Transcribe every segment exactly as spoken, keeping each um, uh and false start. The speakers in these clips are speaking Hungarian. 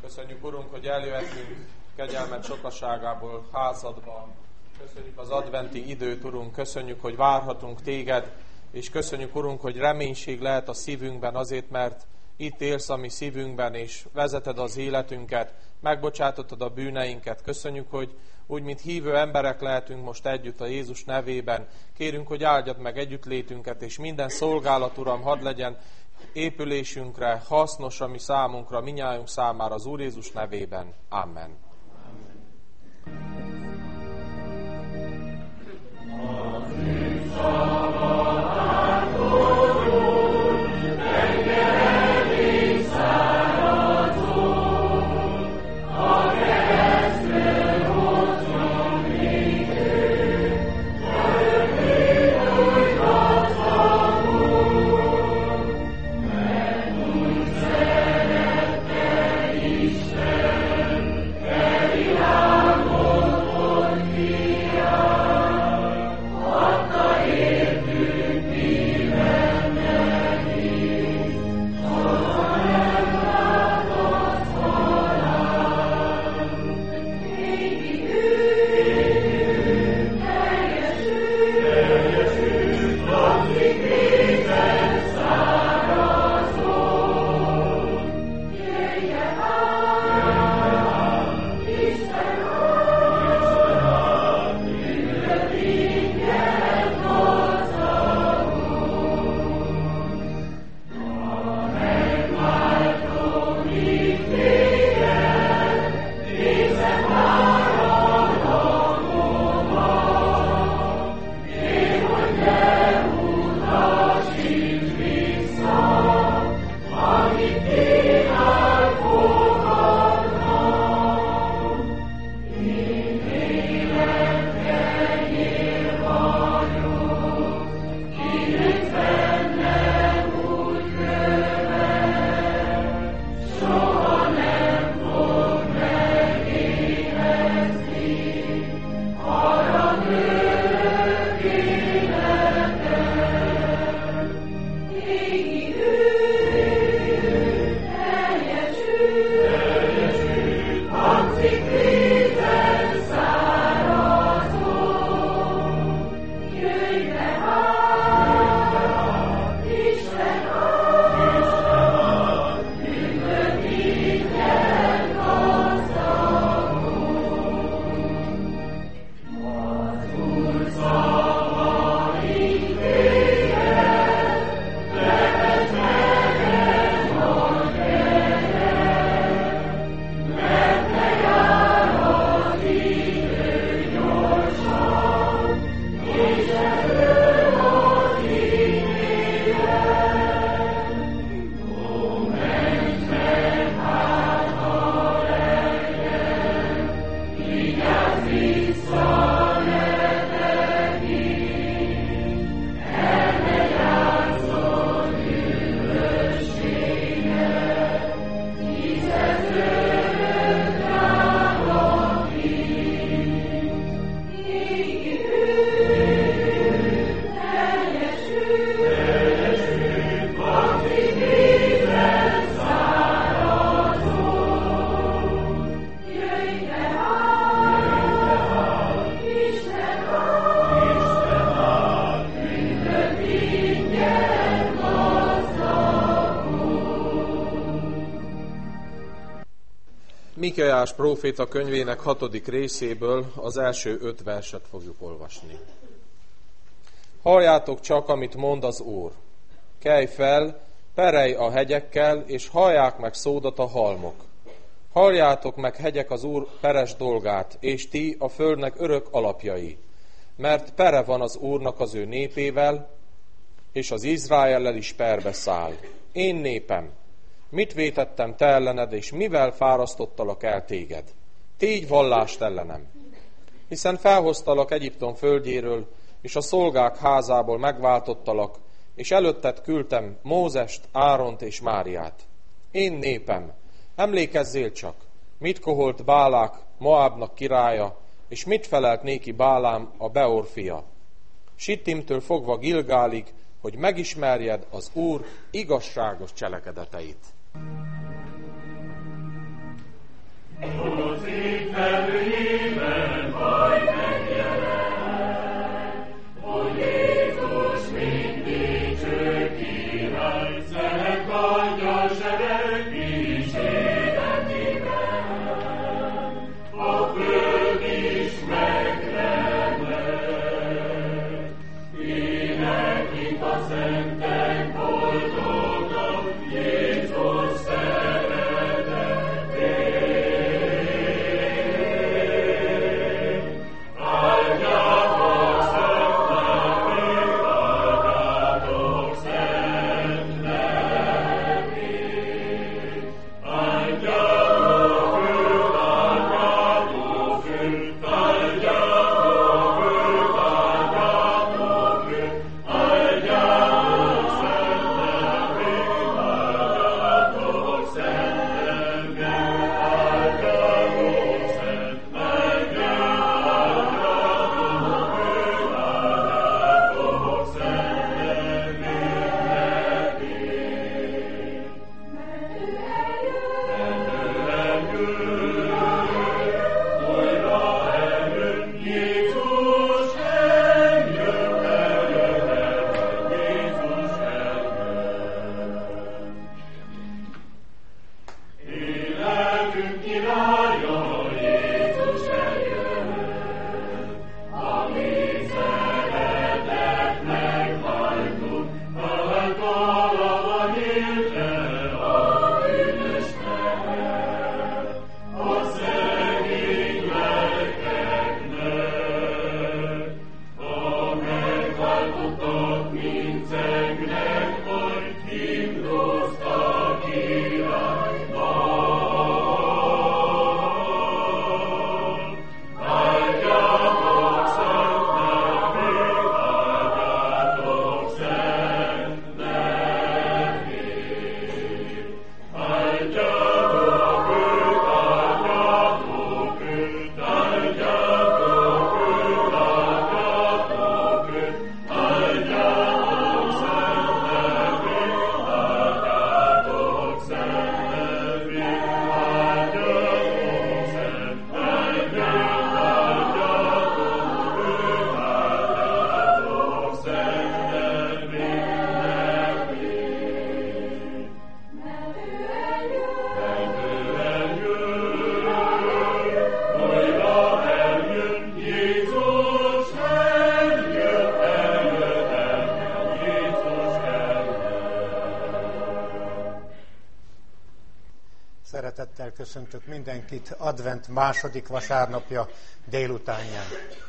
Köszönjük, Urunk, hogy eljöhetünk kegyelmed sokaságából házadba. Köszönjük az adventi időt, Urunk, köszönjük, hogy várhatunk Téged, és köszönjük, Urunk, hogy reménység lehet a szívünkben azért, mert itt élsz a mi szívünkben, és vezeted az életünket, megbocsátottad a bűneinket. Köszönjük, hogy úgy, mint hívő emberek lehetünk most együtt a Jézus nevében. Kérünk, hogy áldjad meg együttlétünket, és minden szolgálat, Uram, hadd legyen épülésünkre hasznos, ami számunkra, minnyájunk számára az Úr Jézus nevében. Amen. Mikéás próféta könyvének hatodik részéből az első öt verset fogjuk olvasni. Halljátok csak, amit mond az Úr. Kelj fel, perej a hegyekkel, és hallják meg szódat a halmok. Halljátok meg, hegyek, az Úr peres dolgát, és ti a földnek örök alapjai. Mert pere van az Úrnak az ő népével, és az Izraellel is perbe száll. Én népem, mit vétettem te ellened, és mivel fárasztottalak el téged? Tégy vallást ellenem. Hiszen felhoztalak Egyiptom földjéről, és a szolgák házából megváltottalak, és előtted küldtem Mózest, Áront és Máriát. Én népem, emlékezzél csak, mit koholt Bálák, Moábnak királya, és mit felelt néki Bálám, a Beor fia. Sittimtől fogva Gilgálig, hogy megismerjed az Úr igazságos cselekedeteit. Szeretettel köszöntök mindenkit advent második vasárnapja délutánján.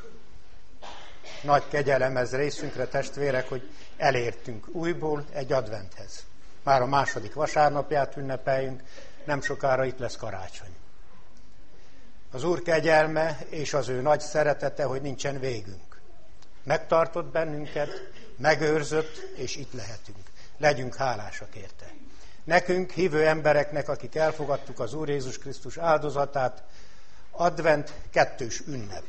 Nagy kegyelem ez részünkre, testvérek, hogy elértünk újból egy adventhez. Már a második vasárnapját ünnepeljünk, nem sokára itt lesz karácsony. Az Úr kegyelme és az ő nagy szeretete, hogy nincsen végünk. Megtartott bennünket, megőrzött, és itt lehetünk. Legyünk hálásak érte. Nekünk, hívő embereknek, akik elfogadtuk az Úr Jézus Krisztus áldozatát, advent kettős ünnep.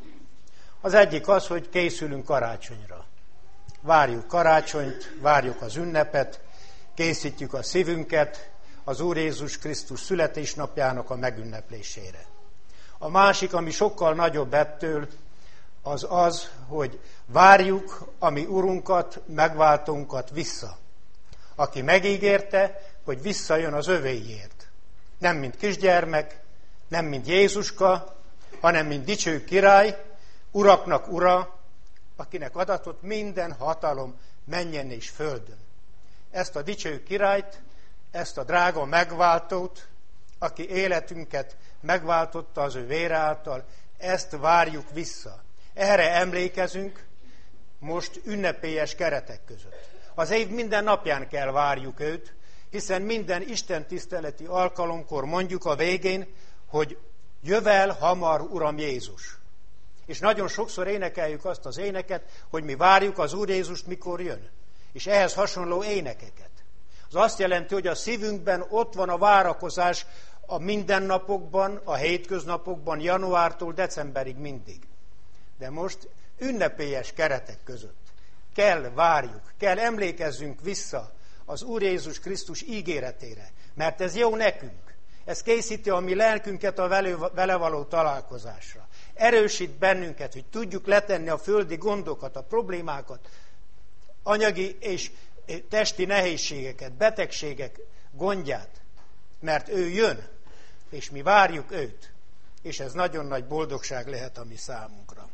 Az egyik az, hogy készülünk karácsonyra. Várjuk karácsonyt, várjuk az ünnepet, készítjük a szívünket az Úr Jézus Krisztus születésnapjának a megünneplésére. A másik, ami sokkal nagyobb ettől, az az, hogy várjuk a mi Urunkat, megváltónkat vissza. Aki megígérte, hogy visszajön az övéiért. Nem mint kisgyermek, nem mint Jézuska, hanem mint dicső király, uraknak ura, akinek adatott minden hatalom mennyen és földön. Ezt a dicső királyt, ezt a drága megváltót, aki életünket megváltotta az ő vére által, ezt várjuk vissza. Erre emlékezünk most ünnepélyes keretek között. Az év minden napján kell várjuk őt, hiszen minden Isten tiszteleti alkalomkor mondjuk a végén, hogy jövel hamar, Uram Jézus. És nagyon sokszor énekeljük azt az éneket, hogy mi várjuk az Úr Jézust, mikor jön. És ehhez hasonló énekeket. Az azt jelenti, hogy a szívünkben ott van a várakozás a mindennapokban, a hétköznapokban, januártól decemberig mindig. De most ünnepélyes keretek között kell várjuk, kell emlékezzünk vissza az Úr Jézus Krisztus ígéretére, mert ez jó nekünk. Ez készíti a mi lelkünket a vele való találkozásra. Erősít bennünket, hogy tudjuk letenni a földi gondokat, a problémákat, anyagi és testi nehézségeket, betegségek gondját, mert ő jön, és mi várjuk őt, és ez nagyon nagy boldogság lehet a mi számunkra.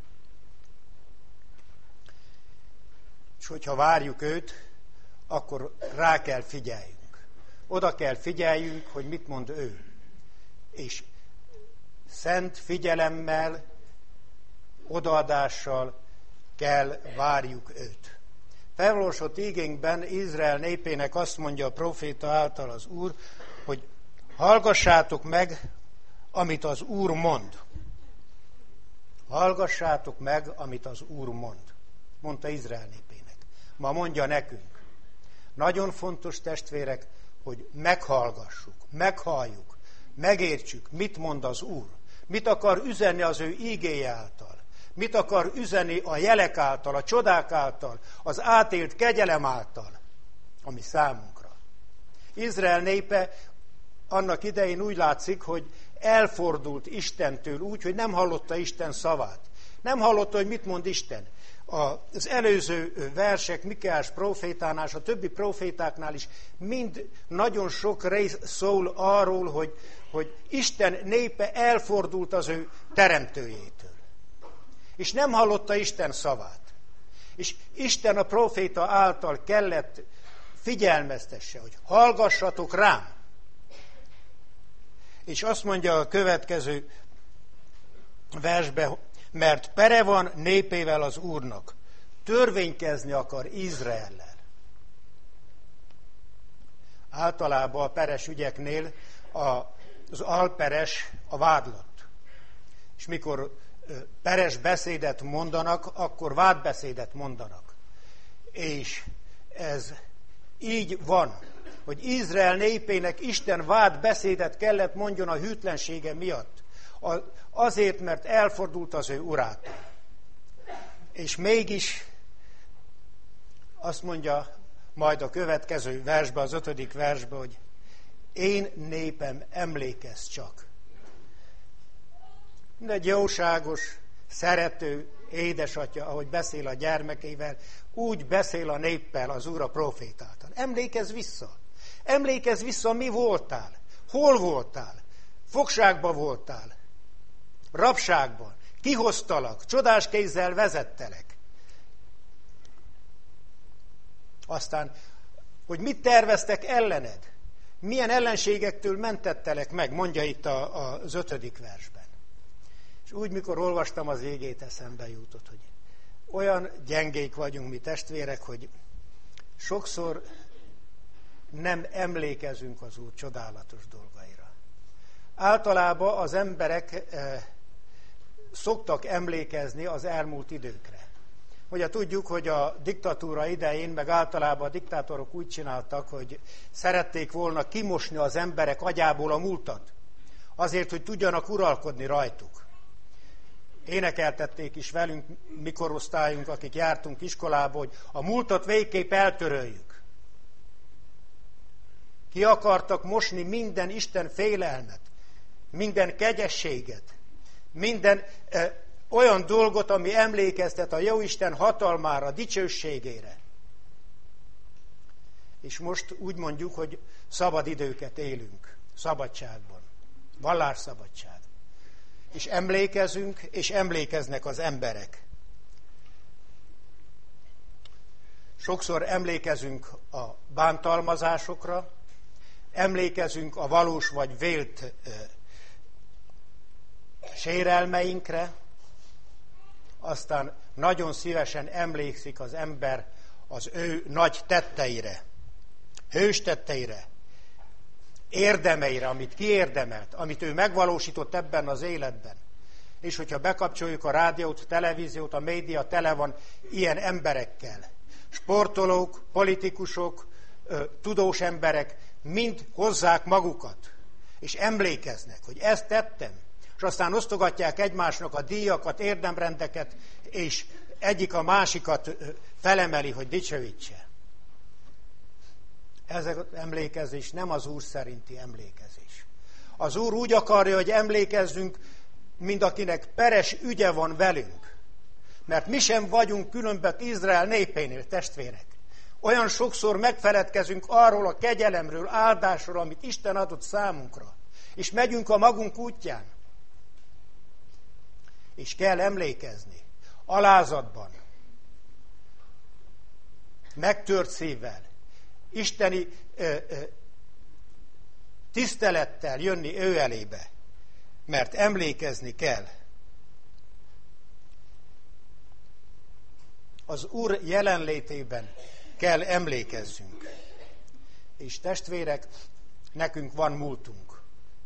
És hogyha várjuk őt, akkor rá kell figyeljünk. Oda kell figyeljünk, hogy mit mond ő. És szent figyelemmel, odaadással kell várjuk őt. Felolvasott ígénkben Izrael népének azt mondja a proféta által az Úr, hogy hallgassátok meg, amit az Úr mond. Hallgassátok meg, amit az Úr mond. Mondta Izrael népének. Ma mondja nekünk. Nagyon fontos, testvérek, hogy meghallgassuk, meghalljuk, megértsük, mit mond az Úr. Mit akar üzenni az ő ígéje által. Mit akar üzenni a jelek által, a csodák által, az átélt kegyelem által, ami számunkra. Izrael népe annak idején úgy látszik, hogy elfordult Istentől úgy, hogy nem hallotta Isten szavát. Nem hallotta, hogy mit mond Isten. Az előző versek, Mikeás profétánál, és a többi profétáknál is mind nagyon sok rész szól arról, hogy, hogy Isten népe elfordult az ő teremtőjétől. És nem hallotta Isten szavát. És Isten a proféta által kellett figyelmeztesse, hogy hallgassatok rám. És azt mondja a következő versben, mert pere van népével az Úrnak, törvénykezni akar Izraellel. Általában a peres ügyeknél az alperes a vádlott. És mikor peres beszédet mondanak, akkor vádbeszédet mondanak. És ez így van, hogy Izrael népének Isten vádbeszédet kellett mondjon a hűtlensége miatt. Azért, mert elfordult az ő urától. És mégis azt mondja majd a következő versben, az ötödik versben, hogy én népem, emlékezz csak. Egy jóságos, szerető édesatya, ahogy beszél a gyermekeivel, úgy beszél a néppel az Úr a profétáltal. Emlékezz vissza. Emlékezz vissza, mi voltál. Hol voltál. Fogságban voltál. Rabságban. Kihoztalak. Csodás kézzel vezettelek. Aztán, hogy mit terveztek ellened. Milyen ellenségektől mentettelek meg, mondja itt a, az ötödik versben. És úgy, mikor olvastam az égét, eszembe jutott, hogy olyan gyengék vagyunk mi testvérek, hogy sokszor nem emlékezünk az Úr csodálatos dolgaira. Általában az emberek eh, szoktak emlékezni az elmúlt időkre. Ugye tudjuk, hogy a diktatúra idején, meg általában a diktátorok úgy csináltak, hogy szerették volna kimosni az emberek agyából a múltat, azért, hogy tudjanak uralkodni rajtuk. Énekeltették is velünk, mikorosztályunk, akik jártunk iskolába, hogy a múltat végképp eltöröljük. Ki akartak mosni minden Isten félelmet, minden kegyességet, minden eh, olyan dolgot, ami emlékeztet a Jóisten hatalmára, dicsőségére. És most úgy mondjuk, hogy szabad időket élünk, szabadságban, vallásszabadság. És emlékezünk, és emlékeznek az emberek. Sokszor emlékezünk a bántalmazásokra, emlékezünk a valós vagy vélt e, sérelmeinkre, aztán nagyon szívesen emlékszik az ember az ő nagy tetteire, hős tetteire, érdemeire, amit kiérdemelt, amit ő megvalósított ebben az életben. És hogyha bekapcsoljuk a rádiót, televíziót, a média tele van ilyen emberekkel. Sportolók, politikusok, tudós emberek mind hozzák magukat, és emlékeznek, hogy ezt tettem, és aztán osztogatják egymásnak a díjakat, érdemrendeket, és egyik a másikat felemeli, hogy dicsőítse. Ez az emlékezés nem az Úr szerinti emlékezés. Az Úr úgy akarja, hogy emlékezzünk, mint akinek peres ügye van velünk. Mert mi sem vagyunk különbek Izrael népénél, testvérek. Olyan sokszor megfeledkezünk arról a kegyelemről, áldásról, amit Isten adott számunkra. És megyünk a magunk útján. És kell emlékezni. Alázatban. Megtört szívvel. Isteni ö, ö, tisztelettel jönni ő elébe. Mert emlékezni kell. Az Úr jelenlétében kell emlékezzünk. És testvérek, nekünk van múltunk.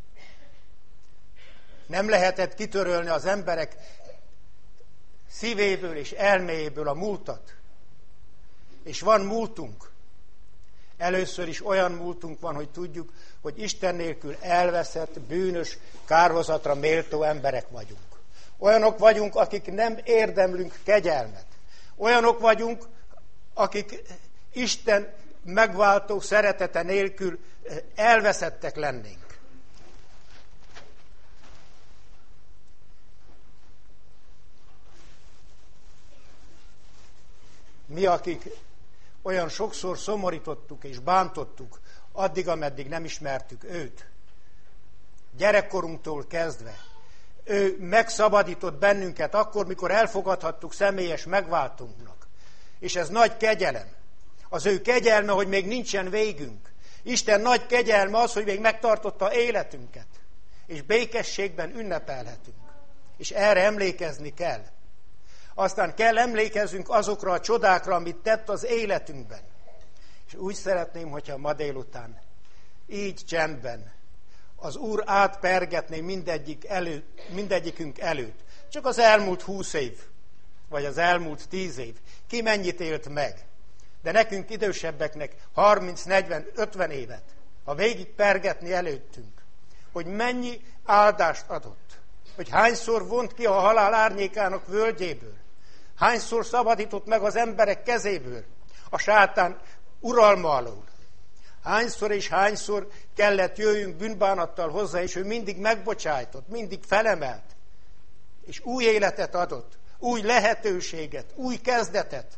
Nem lehetett kitörölni az emberek szívéből és elméjéből a múltat. És van múltunk. Először is olyan múltunk van, hogy tudjuk, hogy Isten nélkül elveszett, bűnös, kárhozatra méltó emberek vagyunk. Olyanok vagyunk, akik nem érdemlünk kegyelmet. Olyanok vagyunk, akik Isten megváltó szeretete nélkül elveszettek lennénk. Mi, akik olyan sokszor szomorítottuk és bántottuk, addig, ameddig nem ismertük őt. Gyerekkorunktól kezdve. Ő megszabadított bennünket akkor, mikor elfogadhattuk személyes megváltónknak. És ez nagy kegyelem. Az ő kegyelme, hogy még nincsen végünk. Isten nagy kegyelme az, hogy még megtartotta életünket. És békességben ünnepelhetünk. És erre emlékezni kell. Aztán kell emlékezzünk azokra a csodákra, amit tett az életünkben. És úgy szeretném, hogyha ma délután így csendben az Úr átpergetné mindegyik elő, mindegyikünk előtt. Csak az elmúlt húsz év, vagy az elmúlt tíz év. Ki mennyit élt meg? De nekünk idősebbeknek harminc, negyven, ötven évet. Ha végig pergetni előttünk, hogy mennyi áldást adott. Hogy hányszor vont ki a halál árnyékának völgyéből. Hányszor szabadított meg az emberek kezéből, a sátán uralma alól. Hányszor és hányszor kellett jöjjünk bűnbánattal hozzá, és ő mindig megbocsájtott, mindig felemelt, és új életet adott, új lehetőséget, új kezdetet,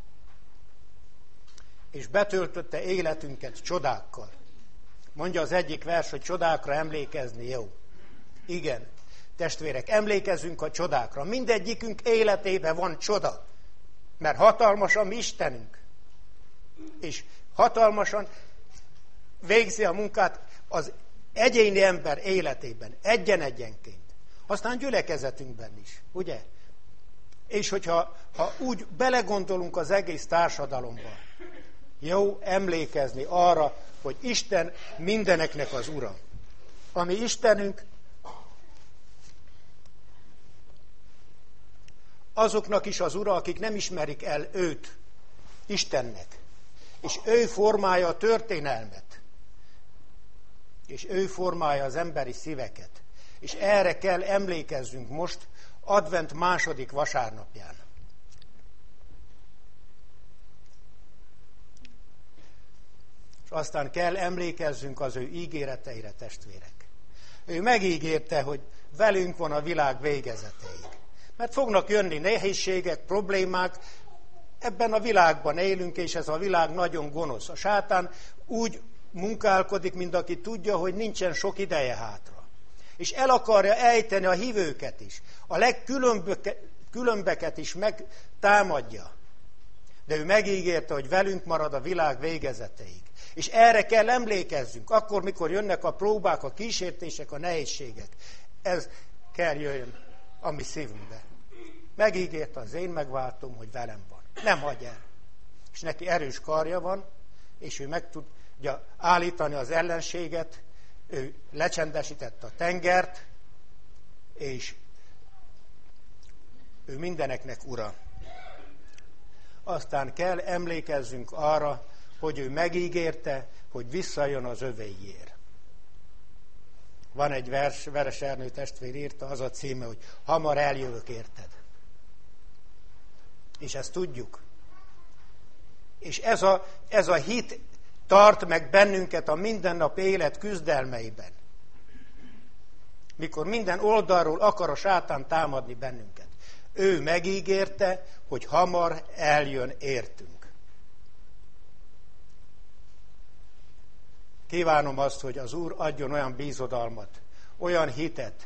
és betöltötte életünket csodákkal. Mondja az egyik vers, hogy csodákra emlékezni jó. Igen. Testvérek, emlékezzünk a csodákra. Mindegyikünk életében van csoda, mert hatalmas a mi Istenünk. És hatalmasan végzi a munkát az egyéni ember életében, egyen-egyenként. Aztán gyülekezetünkben is, ugye? És hogyha ha úgy belegondolunk az egész társadalomba, jó emlékezni arra, hogy Isten mindeneknek az Ura. Ami Istenünk, azoknak is az Ura, akik nem ismerik el őt, Istennek. És ő formálja a történelmet. És ő formálja az emberi szíveket. És erre kell emlékezzünk most, advent második vasárnapján. És aztán kell emlékezzünk az ő ígéreteire, testvérek. Ő megígérte, hogy velünk van a világ végezetéig. Mert fognak jönni nehézségek, problémák, ebben a világban élünk, és ez a világ nagyon gonosz. A sátán úgy munkálkodik, mint aki tudja, hogy nincsen sok ideje hátra. És el akarja ejteni a hívőket is. A legkülönbeket is megtámadja. De ő megígérte, hogy velünk marad a világ végezeteig. És erre kell emlékezzünk, akkor, mikor jönnek a próbák, a kísértések, a nehézségek. Ez kell jöjjön a mi szívünkbe. Megígérte az én megváltom, hogy velem van. Nem hagy el. És neki erős karja van, és ő meg tudja állítani az ellenséget, ő lecsendesítette a tengert, és ő mindeneknek ura. Aztán kell emlékezzünk arra, hogy ő megígérte, hogy visszajön az övéiért. Van egy vers, Veres Ernő testvér írta, az a címe, hogy hamar eljövök érted. És ezt tudjuk. És ez a, ez a hit tart meg bennünket a mindennapi élet küzdelmeiben. Mikor minden oldalról akar a sátán támadni bennünket. Ő megígérte, hogy hamar eljön értünk. Kívánom azt, hogy az Úr adjon olyan bízodalmat, olyan hitet,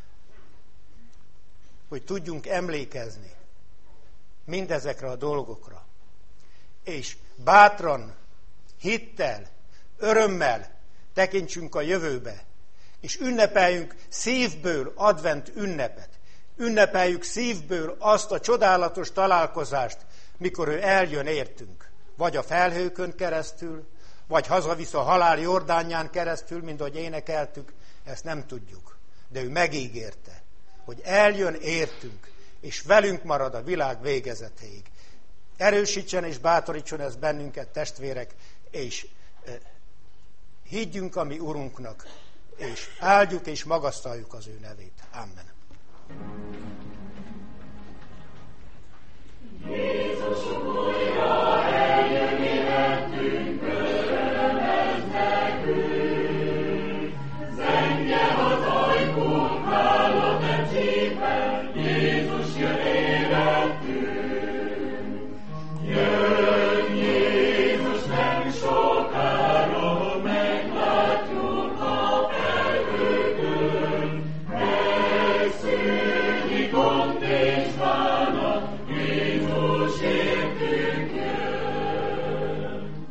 hogy tudjunk emlékezni mindezekre a dolgokra. És bátran, hittel, örömmel tekintsünk a jövőbe, és ünnepeljünk szívből advent ünnepet. Ünnepeljük szívből azt a csodálatos találkozást, mikor ő eljön értünk. Vagy a felhőkön keresztül, vagy hazavisz a halál Jordánján keresztül, mint ahogy énekeltük, ezt nem tudjuk. De ő megígérte, hogy eljön értünk, és velünk marad a világ végezetéig. Erősítsen és bátorítson ez bennünket, testvérek, és eh, higgyünk a mi Urunknak, és áldjuk és magasztaljuk az ő nevét. Amen. Jézus újra eljön életünk, örömez nekünk. Zengje az ajkunk, hállat e csípen, Jézus jön életünk. Jön Jézus nem sokára, meglátjuk a felhőkön. Megszűnik gond és bánat, Jézus értünk jön.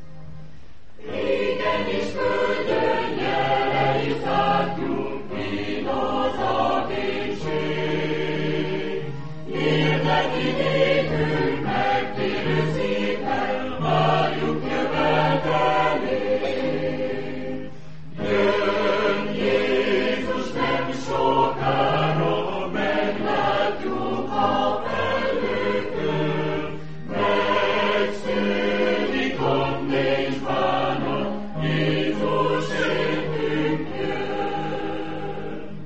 Égen és földön jeleit látjuk, kínos a dicség. Hirdeti népünk megtérő szívvel, várjuk jövedelét. Jön Jézus nem sokára, meglátjuk a felhőkön. Megszűnik gond és bánat, Jézus értünk jön.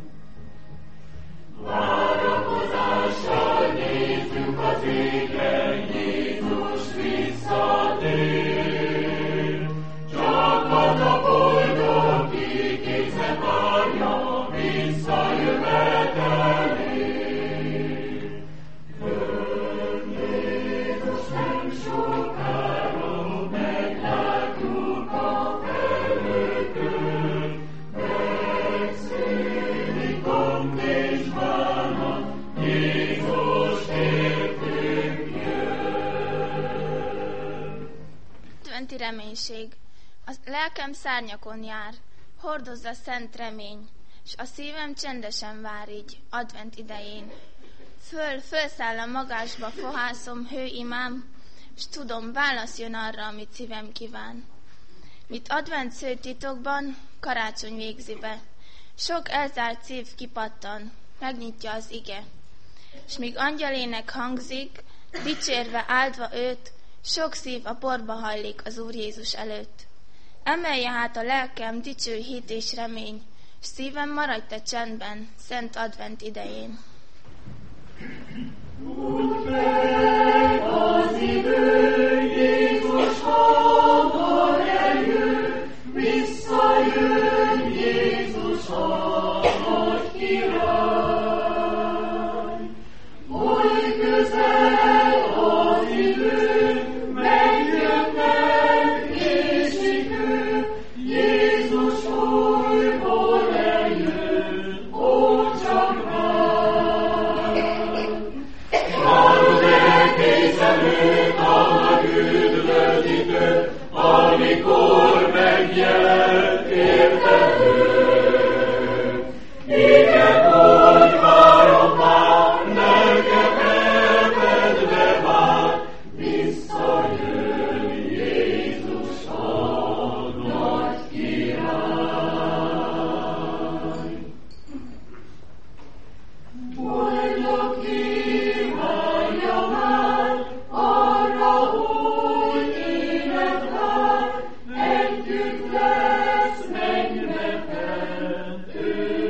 Várakozással nézzük az égre, Jézus visszatér. Csak az a boldog, ki készen várja visszajövetelét. Jön Jézus nem sokára, meglátjuk a felhőkön. Megszűnik gond és bánat, Jézus értünk jön. Adventi reménység. A lelkem szárnyakon jár, hordozza szent remény, s a szívem csendesen vár így, advent idején. Föl, fölszáll a magásba, fohászom, hőimám, s tudom, válasz jön arra, amit szívem kíván. Mit advent szőtitokban, karácsony végzi be, sok elzárt szív kipattan, megnyitja az ige. S míg angyalének hangzik, dicsérve, áldva őt, sok szív a porba hajlik az Úr Jézus előtt. Emelje hát a lelkem dicső hit és remény, s szívem maradj te csendben, szent advent idején. Úgy fel az idő, Jézus hamar eljön, visszajön Jézus a nagy király. Oly közel az idő, megjönnek és idő, Jézus újból eljön, ó csak előtt a nagy üdvözítő, amikor megjelent érted ő. Igen, úgy várom már, lelkem elfedve már, visszajön Jézus a nagy király. Boldog kívánja már, arra úgy élet vár, együtt lesz mennybe fent ő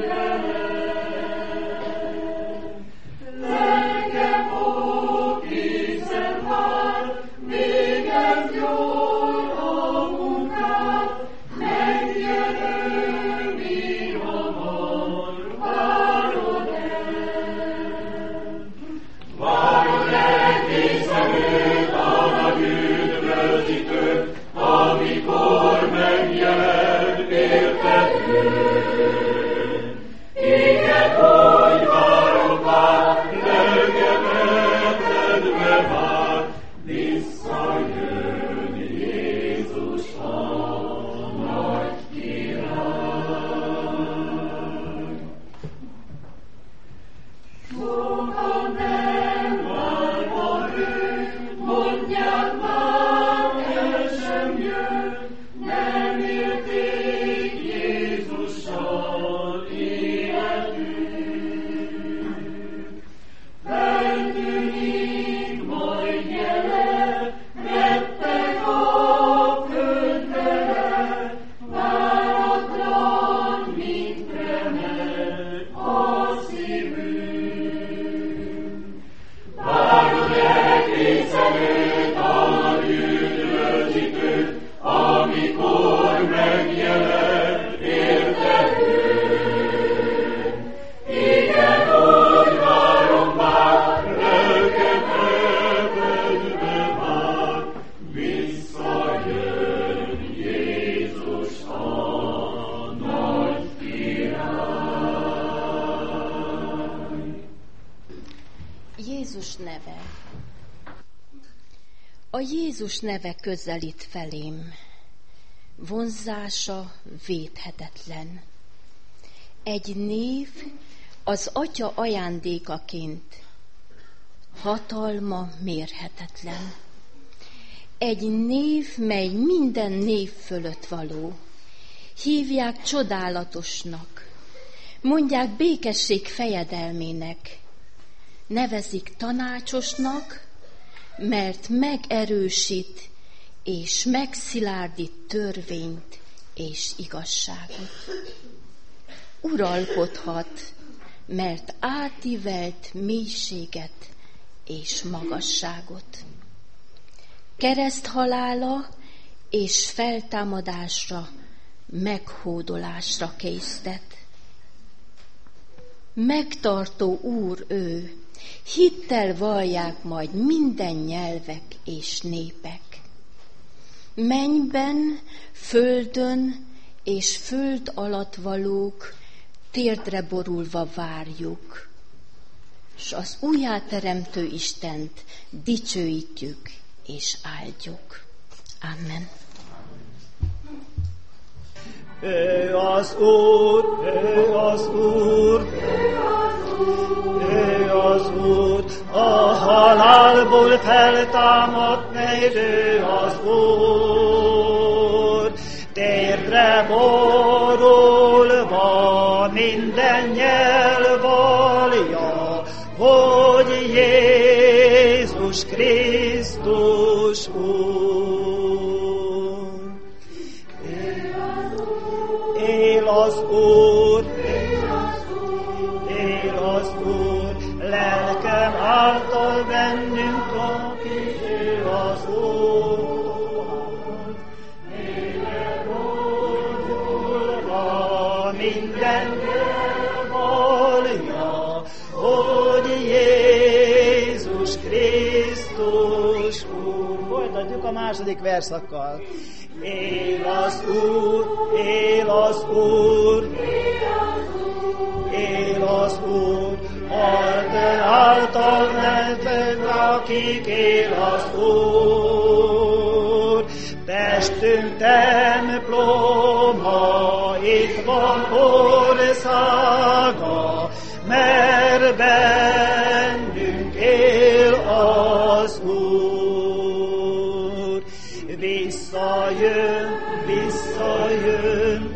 veled. Lelkem ó, készen vár, végez jól a munkát, megjön ő, mi hamar várod el. Várod el készen őt a nagy üdvözítőt, amikor megjelent érted ő. Igen, úgy várom már, lelkem elfedve már, visszajön Jézus a nagy király. Sokan nem várva őt, mondják már, el sem jön, nem élték Jézussal életük. Feltűnik majd jele, retteg a földre, váratlan, mint remeg a szívünk. Várod el készen őt a nagy üdvözítőt, amikor megjelent érted ő. Igen, úgy várom már, lelkem elfedve már, visszajön Jézus a nagy király. Jézus neve. A Jézus neve közelít felém, vonzása védhetetlen. Egy név az Atya ajándékaként, hatalma mérhetetlen. Egy név, mely minden név fölött való. Hívják csodálatosnak, mondják békesség fejedelmének, nevezik tanácsosnak, mert megerősít és megszilárdít törvényt és igazságot. Uralkodhat, mert átívelt mélységet és magasságot. Kereszthalála és feltámadásra, meghódolásra késztet. Megtartó Úr ő, hittel vallják majd minden nyelvek és népek. Mennyben, földön és föld alatt valók térdre borulva várjuk, s az újjáteremtő Istent dicsőítjük és áldjuk. Amen. Ő az Úr, ő az Úr, ő az Úr, a halálból feltámadt meg, ő az Úr. Térdre borulva minden nyelv vallja, hogy Jézus Krisztus Úr. Él az Úr, él az Úr, lelkem által bennünk, aki ő az Úr. Minden vallja, hogy Jézus Krisztus Úr. Folytatjuk a második verszakkal. Él az Úr, él az Úr, él az Úr, Isten által mentek, akik él az Úr. Testünk temploma, itt van országa, mert bennünk él az Úr. Visszajön, visszajön,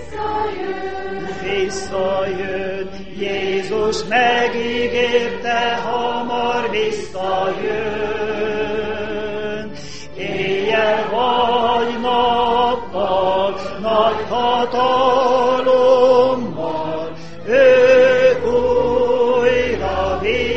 visszajön, Jézus megígérte, hamar visszajön. Éjjel vagy nappal, nagy hatalommal, ő újra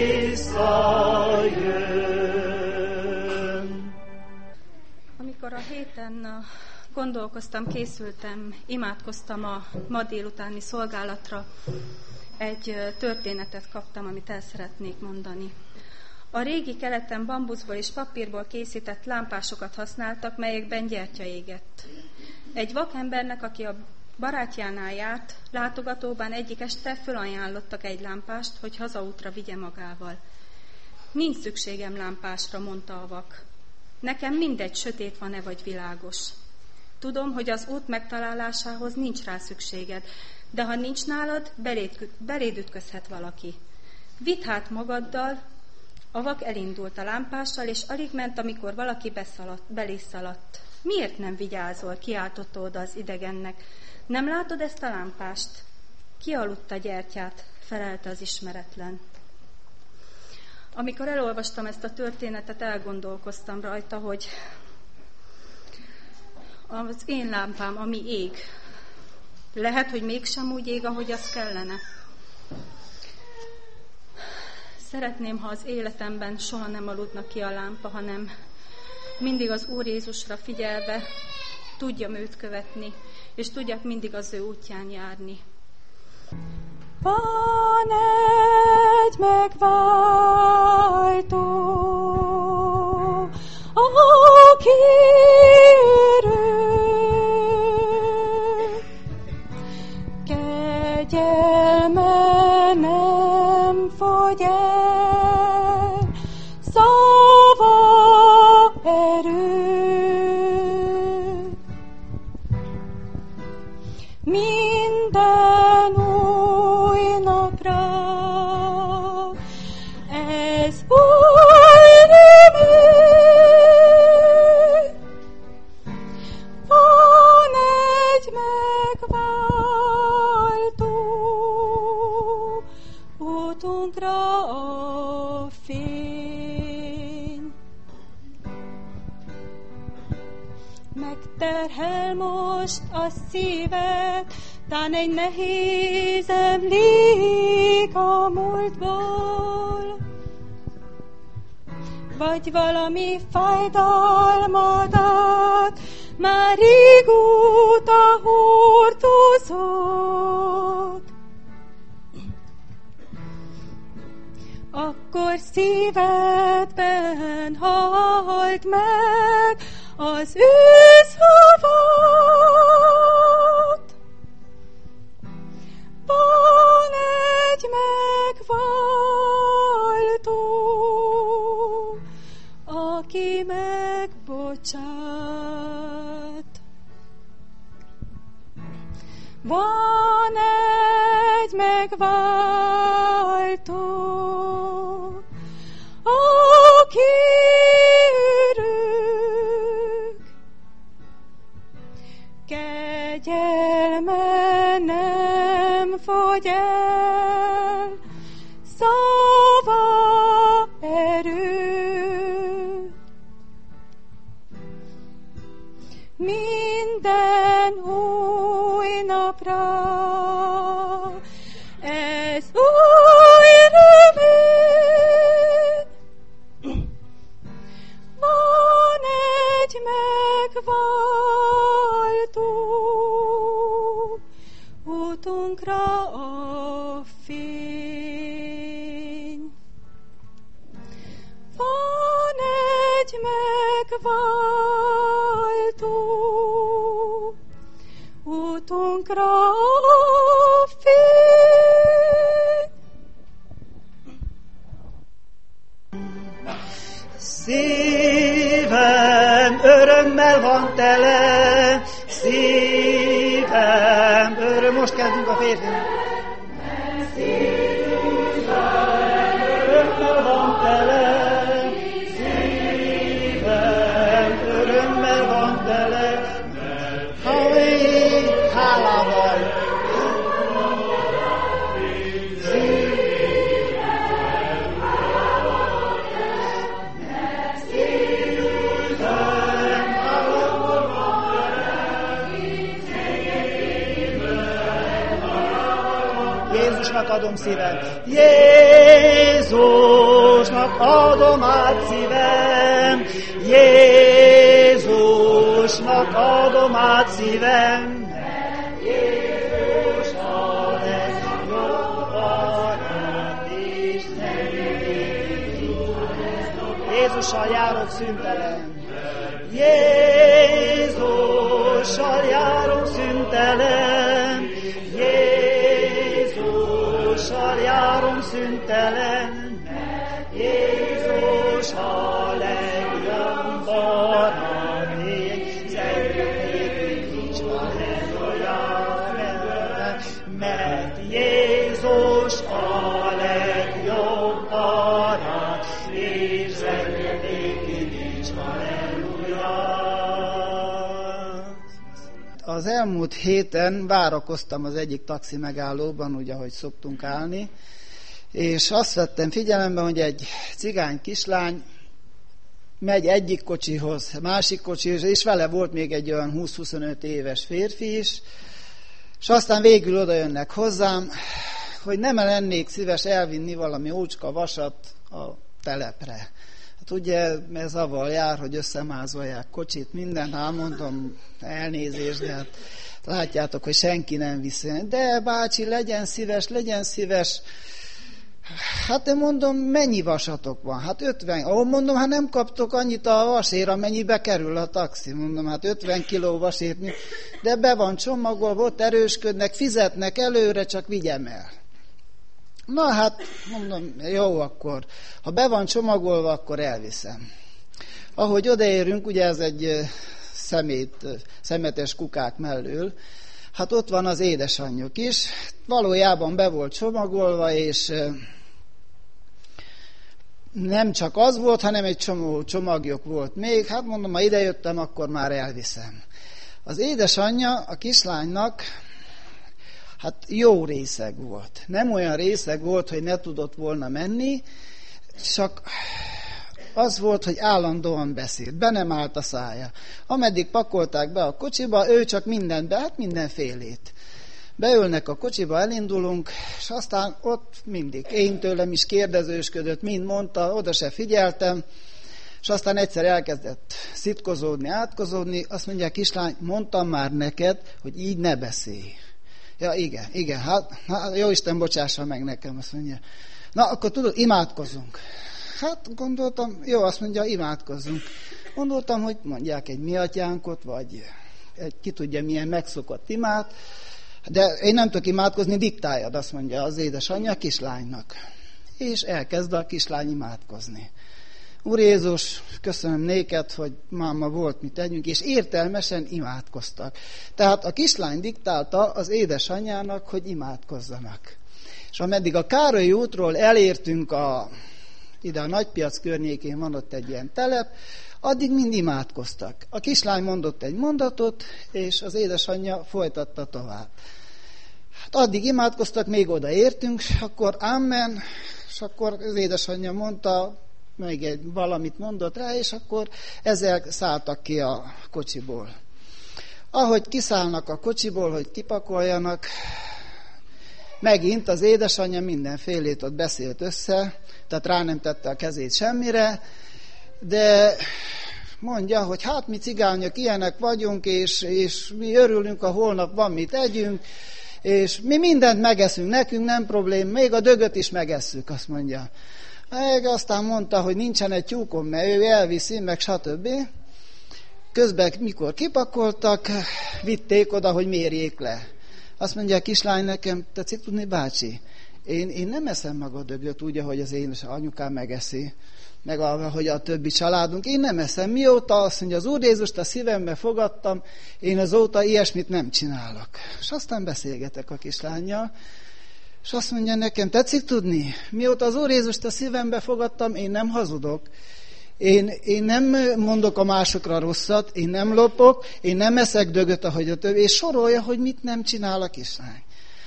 visszajön. Amikor a héten gondolkoztam, készültem, imádkoztam a ma délutáni szolgálatra, egy történetet kaptam, amit el szeretnék mondani. A régi keleten bambuszból és papírból készített lámpásokat használtak, melyekben gyertya égett. Egy vakembernek, aki a barátjánál járt, látogatóban egyik este fölajánlottak egy lámpást, hogy hazaútra vigye magával. Nincs szükségem lámpásra, mondta a vak. Nekem mindegy, sötét van-e vagy világos. Tudom, hogy az út megtalálásához nincs rá szükséged, de ha nincs nálad, beléd, beléd ütközhet valaki. Vidd hát magaddal. A vak elindult a lámpással, és alig ment, amikor valaki beszaladt, belé szaladt. Miért nem vigyázol? Kiáltotta oda az idegennek. Nem látod ezt a lámpást? Kialudt a gyertyát, felelte az ismeretlen. Amikor elolvastam ezt a történetet, elgondolkoztam rajta, hogy az én lámpám, ami ég, lehet, hogy mégsem úgy ég, ahogy az kellene. Szeretném, ha az életemben soha nem aludna ki a lámpa, hanem mindig az Úr Jézusra figyelve tudjam őt követni, és tudjak mindig az ő útján járni. Van egy megváltó, aki örök, kegyelme nem fogy el, szava erő. Minden új napra ez új remény. Van egy megváltó, útunkra a fény. Megterhel most a szívet, tán egy nehéz emlék a múltból, vagy valami fájdalmadat már régóta hordozod. Akkor szívedben halld meg az ő szavat. Van egy megváltó, aki megbocsát. Van egy megváltó, aki örök, kegyelme nem fogy el, szava erő. Minden új napra ez új remény. Van egy megváltó, útunkra a fény. Van egy megváltó, útunkra a fény. Szívem örömmel van tele, szívem öröm. Most kezdünk a férfinak. Szívem örömmel van tele, szívem örömmel van tele, hajj, hálával. Jézusnak adom szívem, Jézusnak adom át szívem, Jézusnak adom át szívem, Jézus a legjobb barát és Jézussal járok szüntelen, Jézussal járok szüntelen, Jézussal járom szüntelen, mert Jézus a legjobb barát, és szeretnék nincs van ez olyan, mert Jézus a legjobb barát, és szeretnék nincs van ez olyan. Az elmúlt héten várakoztam az egyik taxi megállóban, úgy, ahogy szoktunk állni, és azt vettem figyelembe, hogy egy cigány kislány megy egyik kocsihoz, másik kocsihoz, és vele volt még egy olyan húsz-huszonöt éves férfi is, és aztán végül oda jönnek hozzám, hogy nem lennék szíves elvinni valami ócska vasat a telepre. Hát ugye ez avval jár, hogy összemázolják kocsit, minden, hát mondom, elnézést, de hát látjátok, hogy senki nem viszi. De bácsi, legyen szíves, legyen szíves. Hát én mondom, mennyi vasatok van? Hát ötven. Ahol mondom, hát nem kaptok annyit a vasért, amennyibe kerül a taxi. Mondom, hát ötven kiló vasért. De be van csomagolva, ott erősködnek, fizetnek előre, csak vigyem el. Na hát, mondom, jó, akkor, ha be van csomagolva, akkor elviszem. Ahogy odaérünk, ugye ez egy szemét, szemetes kukák mellől, hát ott van az édesanyjuk is, valójában be volt csomagolva, és nem csak az volt, hanem egy csomó csomagjuk volt még, hát mondom, ha idejöttem, akkor már elviszem. Az édesanyja a kislánynak, hát jó részeg volt. Nem olyan részeg volt, hogy ne tudott volna menni, csak az volt, hogy állandóan beszélt. Be nem állt a szája. Ameddig pakolták be a kocsiba, ő csak mindent be, hát mindenfélét. Beülnek a kocsiba, elindulunk, és aztán ott mindig. Én tőlem is kérdezősködött, mind mondta, oda se figyeltem, és aztán egyszer elkezdett szitkozódni, átkozódni, azt mondja, kislány, mondtam már neked, hogy így ne beszélj. Ja, igen, igen, hát, hát jó Isten, bocsássa meg nekem, azt mondja. Na, akkor tudod, imádkozunk. Hát gondoltam, jó, azt mondja, imádkozzunk. Gondoltam, hogy mondják egy mi atyánkot, vagy egy ki tudja milyen megszokott imát, de én nem tudok imádkozni, diktáljad, azt mondja az édesanyja a kislánynak. És elkezd a kislány imádkozni. Úr Jézus, köszönöm néked, hogy máma volt, mit tegyünk, és értelmesen imádkoztak. Tehát a kislány diktálta az édesanyjának, hogy imádkozzanak. És ameddig a Károlyi útról elértünk, a, ide a Nagypiac környékén van ott egy ilyen telep, addig mind imádkoztak. A kislány mondott egy mondatot, és az édesanyja folytatta tovább. Hát addig imádkoztak, még oda értünk, és akkor amen, és akkor az édesanyja mondta, még egy valamit mondott rá, és akkor ezzel szálltak ki a kocsiból. Ahogy kiszállnak a kocsiból, hogy kipakoljanak, megint az édesanyja mindenfélét ott beszélt össze, tehát rá nem tette a kezét semmire, de mondja, hogy hát mi cigányok ilyenek vagyunk, és, és mi örülünk, ha holnap van mit együnk, és mi mindent megeszünk, nekünk nem problém, még a dögöt is megesszük, azt mondja. Meg aztán mondta, hogy nincsen egy tyúkom, mert ő elviszi, meg stb. Közben, mikor kipakoltak, vitték oda, hogy mérjék le. Azt mondja a kislány nekem, tetszik tudni, bácsi, én, én nem eszem meg a dögöt úgy, ahogy az én anyukám megeszi, meg ahogy a többi családunk, én nem eszem. Mióta azt mondja, az Úr Jézust a szívembe fogadtam, én azóta ilyesmit nem csinálok. És aztán beszélgetek a kislánnyal, és azt mondja nekem, tetszik tudni, mióta az Úr Jézust a szívembe fogadtam, én nem hazudok. Én, én nem mondok a másokra rosszat, én nem lopok, én nem eszek dögöt, ahogy a többi, és sorolja, hogy mit nem csinál a kislány.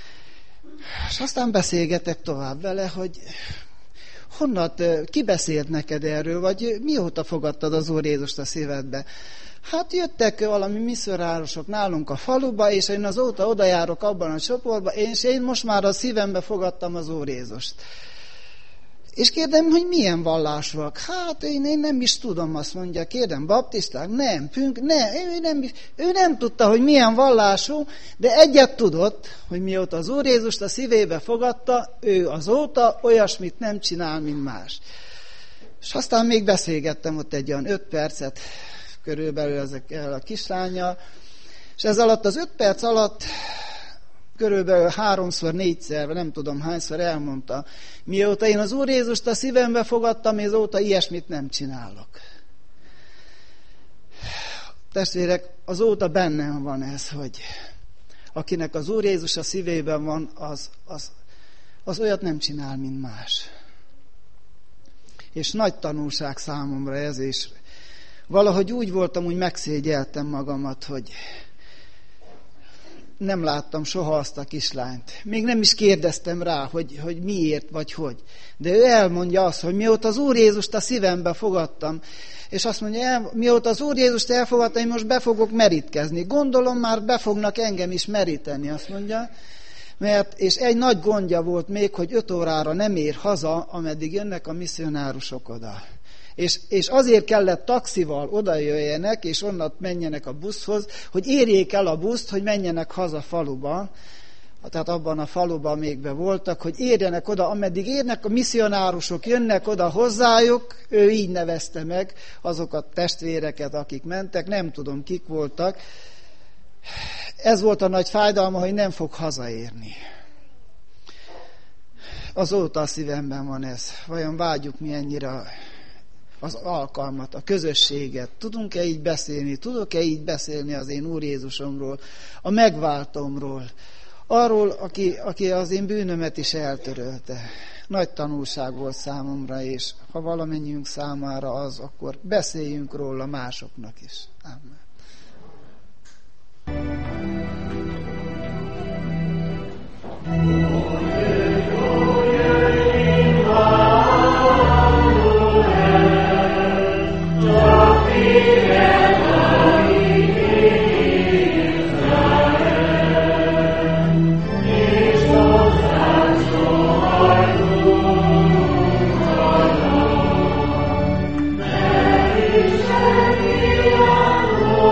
És aztán beszélgetek tovább vele, hogy honnat, ki beszélt neked erről, vagy mióta fogadtad az Úr Jézust a szívedbe? Hát jöttek valami misszionárosok nálunk a faluba, és én azóta oda járok abban a csoportban, és én most már a szívembe fogadtam az Úr Jézust. És kérdem, hogy milyen vallásúak? Hát én, én nem is tudom, azt mondja. Kérdem, baptisták? Nem, pünk, nem, ő nem, ő nem tudta, hogy milyen vallású, de egyet tudott, hogy mióta az Úr Jézust a szívébe fogadta, ő azóta olyasmit nem csinál, mint más. És aztán még beszélgettem ott egy olyan öt percet, körülbelül ezekkel a kislánnyal, és ez alatt az öt perc alatt körülbelül háromszor, négyszer, nem tudom hányszor elmondta, mióta én az Úr Jézust a szívembe fogadtam, azóta ilyesmit nem csinálok. Testvérek, azóta bennem van ez, hogy akinek az Úr Jézus a szívében van, az, az, az olyat nem csinál, mint más. És nagy tanulság számomra ez, és valahogy úgy voltam, úgy megszégyeltem magamat, hogy nem láttam soha azt a kislányt. Még nem is kérdeztem rá, hogy, hogy miért vagy hogy. De ő elmondja azt, hogy mióta az Úr Jézust a szívembe fogadtam, és azt mondja, el, mióta az Úr Jézust elfogadtam, én most be fogok merítkezni. Gondolom már be fognak engem is meríteni, azt mondja. Mert, és egy nagy gondja volt még, hogy öt órára nem ér haza, ameddig jönnek a misszionárusok oda. És, és azért kellett taxival oda jöjjenek, és onnan menjenek a buszhoz, hogy érjék el a buszt, hogy menjenek haza faluba. Tehát abban a faluban még be voltak, hogy érjenek oda, ameddig érnek, a misszionárusok jönnek oda hozzájuk, ő így nevezte meg azokat testvéreket, akik mentek, nem tudom kik voltak. Ez volt a nagy fájdalma, hogy nem fog hazaérni. Azóta a szívemben van ez. Vajon vágyjuk mi ennyire az alkalmat, a közösséget? Tudunk-e így beszélni? Tudok-e így beszélni az én Úr Jézusomról, a megváltomról, arról, aki, aki az én bűnömet is eltörölte? Nagy tanulság volt számomra, és ha valamennyiünk számára az, akkor beszéljünk róla másoknak is. Amen. Oh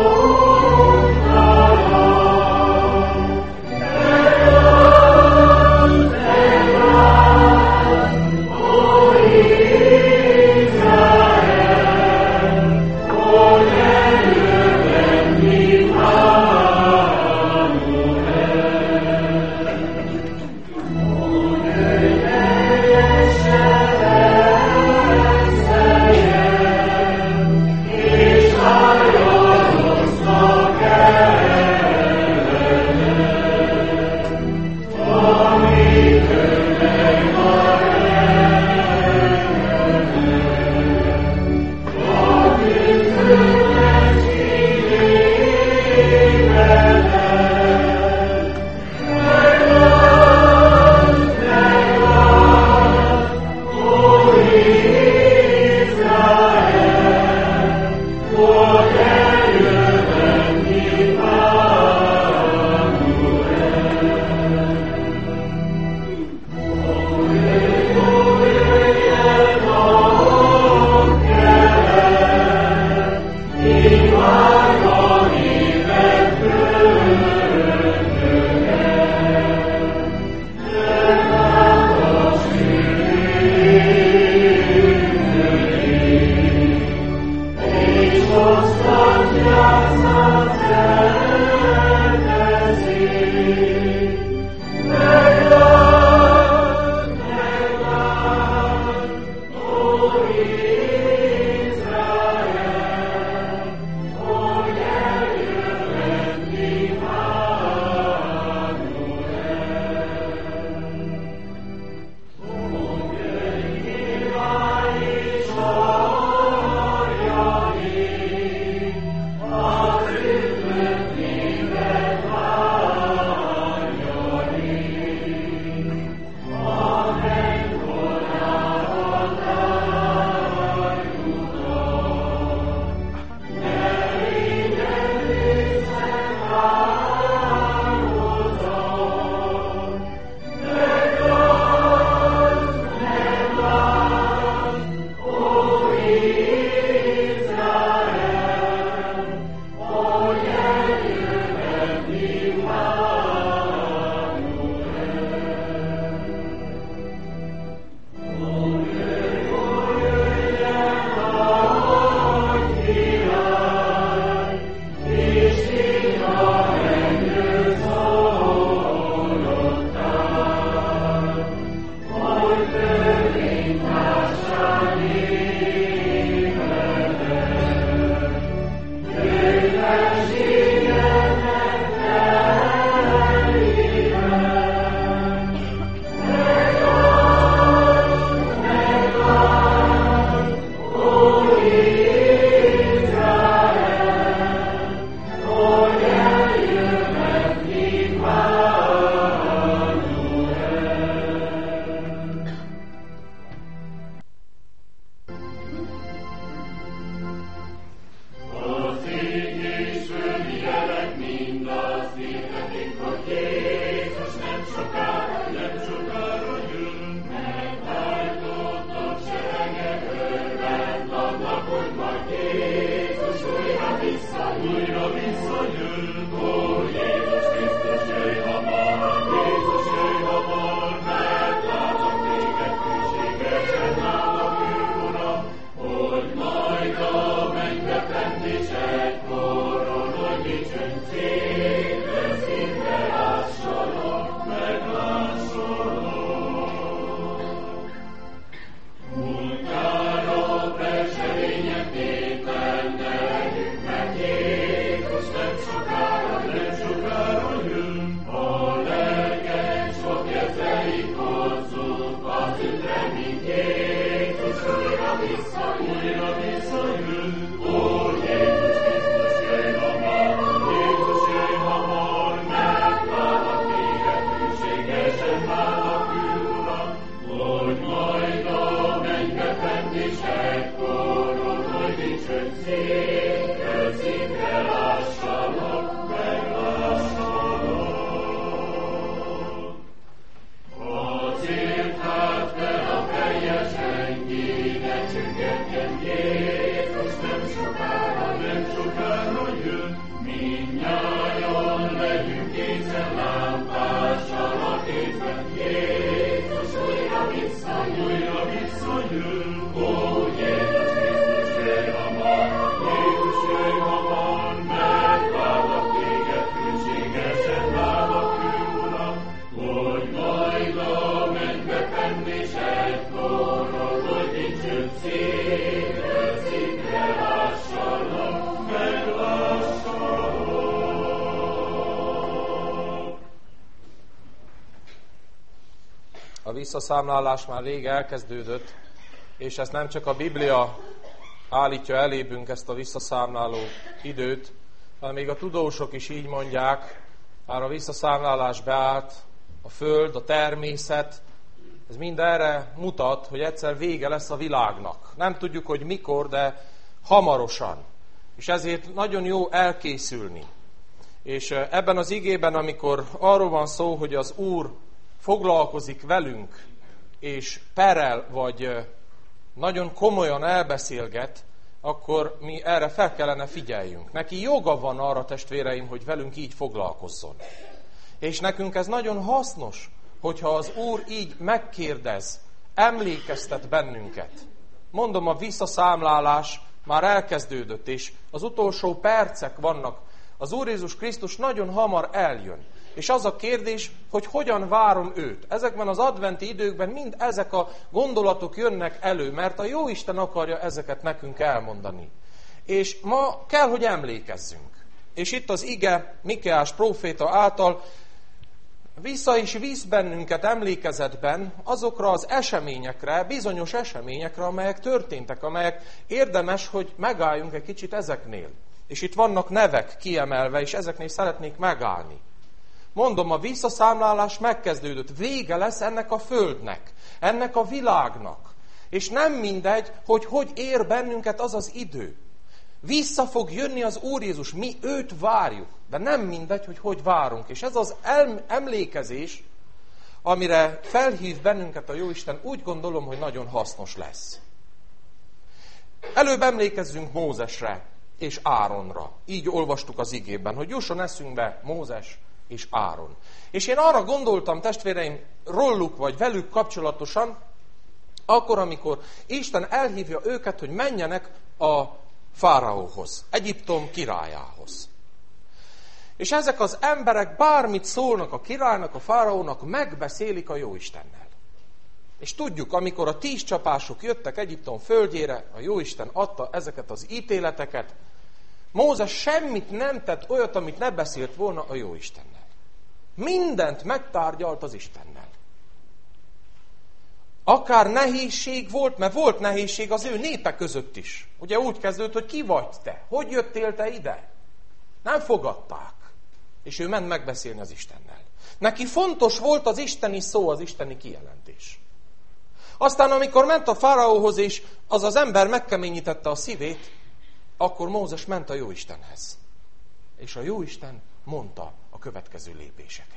A visszaszámlálás már rég elkezdődött, és ezt nem csak a Biblia állítja elébünk, ezt a visszaszámláló időt, hanem még a tudósok is így mondják, már a visszaszámlálás beállt, a föld, a természet, ez mind erre mutat, hogy egyszer vége lesz a világnak. Nem tudjuk, hogy mikor, de hamarosan. És ezért nagyon jó elkészülni. És ebben az igében, amikor arról van szó, hogy az Úr foglalkozik velünk, és perel, vagy nagyon komolyan elbeszélget, akkor mi erre fel kellene figyeljünk. Neki joga van arra, testvéreim, hogy velünk így foglalkozzon. És nekünk ez nagyon hasznos, hogyha az Úr így megkérdez, emlékeztet bennünket. Mondom, a visszaszámlálás már elkezdődött, és az utolsó percek vannak. Az Úr Jézus Krisztus nagyon hamar eljön. És az a kérdés, hogy hogyan várom őt. Ezekben az adventi időkben mind ezek a gondolatok jönnek elő, mert a Jóisten akarja ezeket nekünk elmondani. És ma kell, hogy emlékezzünk. És itt az ige Mikeás próféta által vissza is visz bennünket emlékezetben azokra az eseményekre, bizonyos eseményekre, amelyek történtek, amelyek érdemes, hogy megálljunk egy kicsit ezeknél. És itt vannak nevek kiemelve, és ezeknél szeretnék megállni. Mondom, a visszaszámlálás megkezdődött. Vége lesz ennek a földnek, ennek a világnak. És nem mindegy, hogy hogy ér bennünket az az idő. Vissza fog jönni az Úr Jézus, mi őt várjuk, de nem mindegy, hogy hogy várunk. És ez az emlékezés, amire felhív bennünket a Jóisten, úgy gondolom, hogy nagyon hasznos lesz. Előbb emlékezzünk Mózesre és Áronra. Így olvastuk az igében, hogy jusson eszünkbe Mózes és Áron. És én arra gondoltam, testvéreim, róluk vagy velük kapcsolatosan, akkor, amikor Isten elhívja őket, hogy menjenek a fáraóhoz, Egyiptom királyához. És ezek az emberek bármit szólnak a királynak, a fáraónak, megbeszélik a Jóistennel. És tudjuk, amikor a tíz csapások jöttek Egyiptom földjére, a Jóisten adta ezeket az ítéleteket, Mózes semmit nem tett olyat, amit ne beszélt volna a Jóistennel. Mindent megtárgyalt az Istennel. Akár nehézség volt, mert volt nehézség az ő népe között is. Ugye úgy kezdődött, hogy ki vagy te? Hogy jöttél te ide? Nem fogadták. És ő ment megbeszélni az Istennel. Neki fontos volt az isteni szó, az isteni kijelentés. Aztán, amikor ment a fáraóhoz, és az az ember megkeményítette a szívét, akkor Mózes ment a Jóistenhez. És a Jóisten mondta a következő lépéseket.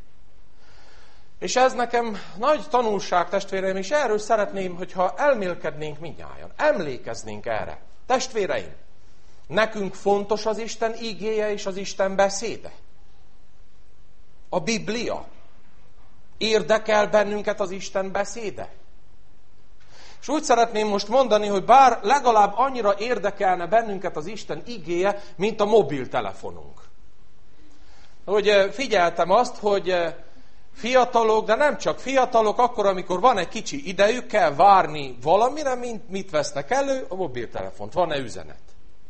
És ez nekem nagy tanulság, testvéreim, és erről szeretném, hogyha elmélkednénk mindnyájan, emlékeznénk erre. Testvéreim, nekünk fontos az Isten igéje és az Isten beszéde. A Biblia. Érdekel bennünket az Isten beszéde. És úgy szeretném most mondani, hogy bár legalább annyira érdekelne bennünket az Isten igéje, mint a mobiltelefonunk. Hogy figyeltem azt, hogy fiatalok, de nem csak fiatalok, akkor, amikor van egy kicsi idejük, kell várni valamire, mint mit vesznek elő, a mobiltelefont. Van-e üzenet?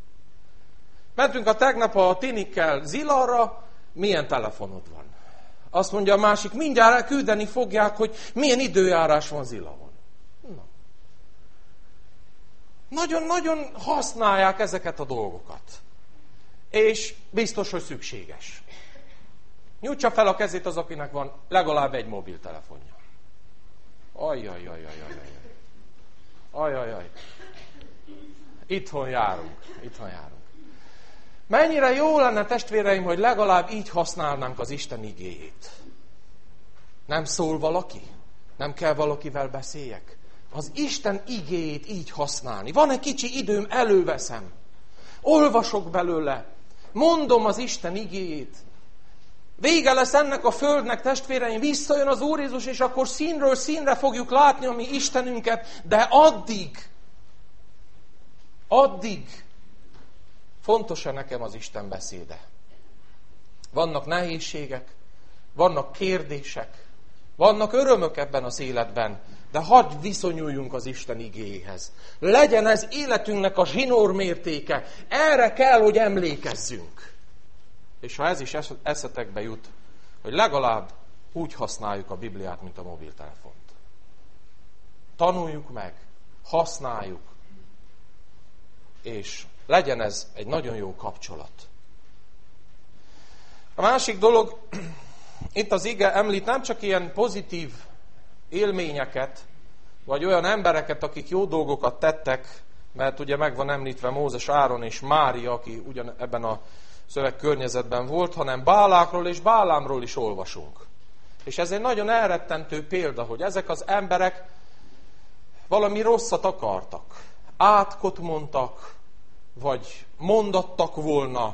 Mentünk a tegnap a tinikkel Zilarra, milyen telefonod van? Azt mondja a másik, mindjárt küldeni fogják, hogy milyen időjárás van Zilavon. Na. Nagyon-nagyon használják ezeket a dolgokat. És biztos, hogy szükséges. Nyújtsa fel a kezét az, akinek van legalább egy mobiltelefonja. Ajjajajajajajaj. Ajjajaj. Itthon járunk. Itthon járunk. Mennyire jó lenne, testvéreim, hogy legalább így használnánk az Isten igéjét. Nem szól valaki? Nem kell valakivel beszéljek? Az Isten igéjét így használni. Van egy kicsi időm, előveszem. Olvasok belőle. Mondom az Isten igéjét. Vége lesz ennek a földnek, testvéreim, visszajön az Úr Jézus, és akkor színről színre fogjuk látni a mi Istenünket, de addig, addig fontos-e nekem az Isten beszéde? Vannak nehézségek, vannak kérdések, vannak örömök ebben az életben, de hadd viszonyuljunk az Isten igéjéhez. Legyen ez életünknek a zsinór mértéke, erre kell, hogy emlékezzünk. És ha ez is eszetekbe jut, hogy legalább úgy használjuk a Bibliát, mint a mobiltelefont. Tanuljuk meg, használjuk, és legyen ez egy nagyon jó kapcsolat. A másik dolog, itt az ige említ nem csak ilyen pozitív élményeket, vagy olyan embereket, akik jó dolgokat tettek, mert ugye meg van említve Mózes, Áron és Mária, aki ugyan ebben a szövegkörnyezetben volt, hanem Bálákról és Bálámról is olvasunk. És ez egy nagyon elrettentő példa, hogy ezek az emberek valami rosszat akartak. Átkot mondtak, vagy mondattak volna,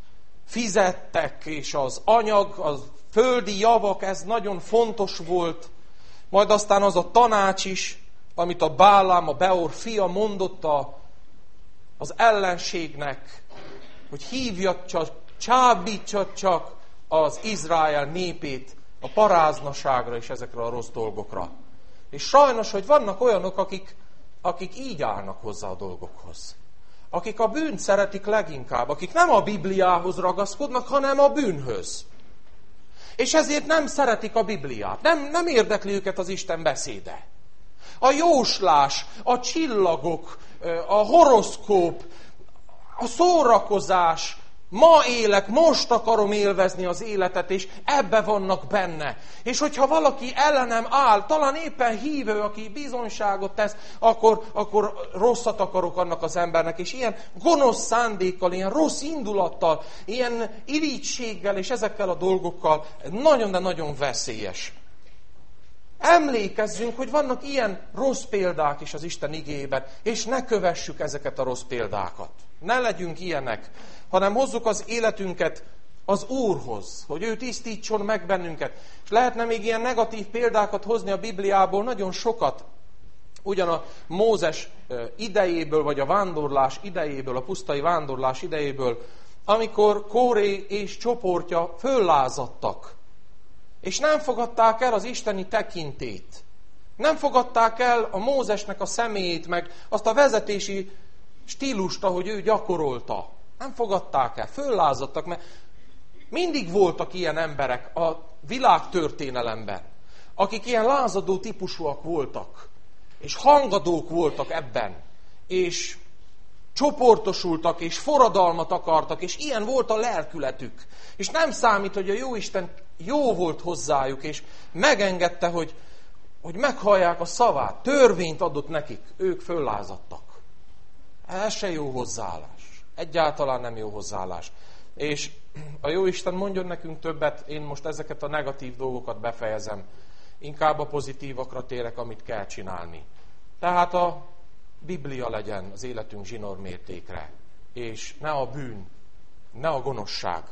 fizettek, és az anyag, az földi javak, ez nagyon fontos volt. Majd aztán az a tanács is, amit a Bálám, a Beor fia mondott a, az ellenségnek, hogy hívja csak, csábítsa csak az Izrael népét a paráznaságra és ezekre a rossz dolgokra. És sajnos, hogy vannak olyanok, akik, akik így állnak hozzá a dolgokhoz. Akik a bűnt szeretik leginkább, akik nem a Bibliához ragaszkodnak, hanem a bűnhöz. És ezért nem szeretik a Bibliát, nem, nem érdekli őket az Isten beszéde. A jóslás, a csillagok, a horoszkóp, a szórakozás, ma élek, most akarom élvezni az életet, és ebbe vannak benne. És hogyha valaki ellenem áll, talán éppen hívő, aki bizonyságot tesz, akkor, akkor rosszat akarok annak az embernek. És ilyen gonosz szándékkal, ilyen rossz indulattal, ilyen irítséggel és ezekkel a dolgokkal nagyon, de nagyon veszélyes. Emlékezzünk, hogy vannak ilyen rossz példák is az Isten igéjében, és ne kövessük ezeket a rossz példákat. Ne legyünk ilyenek, hanem hozzuk az életünket az Úrhoz, hogy ő tisztítson meg bennünket. És lehetne még ilyen negatív példákat hozni a Bibliából, nagyon sokat, ugyan a Mózes idejéből, vagy a vándorlás idejéből, a pusztai vándorlás idejéből, amikor Kóré és csoportja föllázadtak, és nem fogadták el az isteni tekintét. Nem fogadták el a Mózesnek a személyét, meg azt a vezetési stílust, ahogy ő gyakorolta. Nem fogadták el, föllázadtak, mert mindig voltak ilyen emberek a világtörténelemben, akik ilyen lázadó típusúak voltak, és hangadók voltak ebben, és csoportosultak, és forradalmat akartak, és ilyen volt a lelkületük. És nem számít, hogy a Jóisten jó volt hozzájuk, és megengedte, hogy, hogy meghallják a szavát, törvényt adott nekik, ők föllázadtak. Ez se jó hozzáállás. Egyáltalán nem jó hozzáállás. És a Jóisten mondjon nekünk többet, én most ezeket a negatív dolgokat befejezem. Inkább a pozitívakra térek, amit kell csinálni. Tehát a Biblia legyen az életünk zsinór mértékre, és ne a bűn, ne a gonoszság.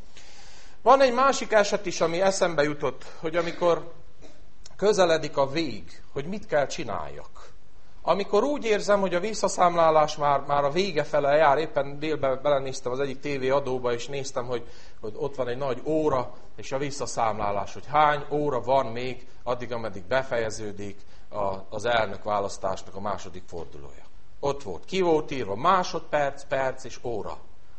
Van egy másik eset is, ami eszembe jutott, hogy amikor közeledik a vég, hogy mit kell csináljak. Amikor úgy érzem, hogy a visszaszámlálás már, már a vége fele jár, éppen délben belenéztem az egyik tévéadóba, és néztem, hogy, hogy ott van egy nagy óra, és a visszaszámlálás, hogy hány óra van még addig, ameddig befejeződik a, az elnök választásnak a második fordulója. Ott volt, ki volt írva, másodperc, perc és óra.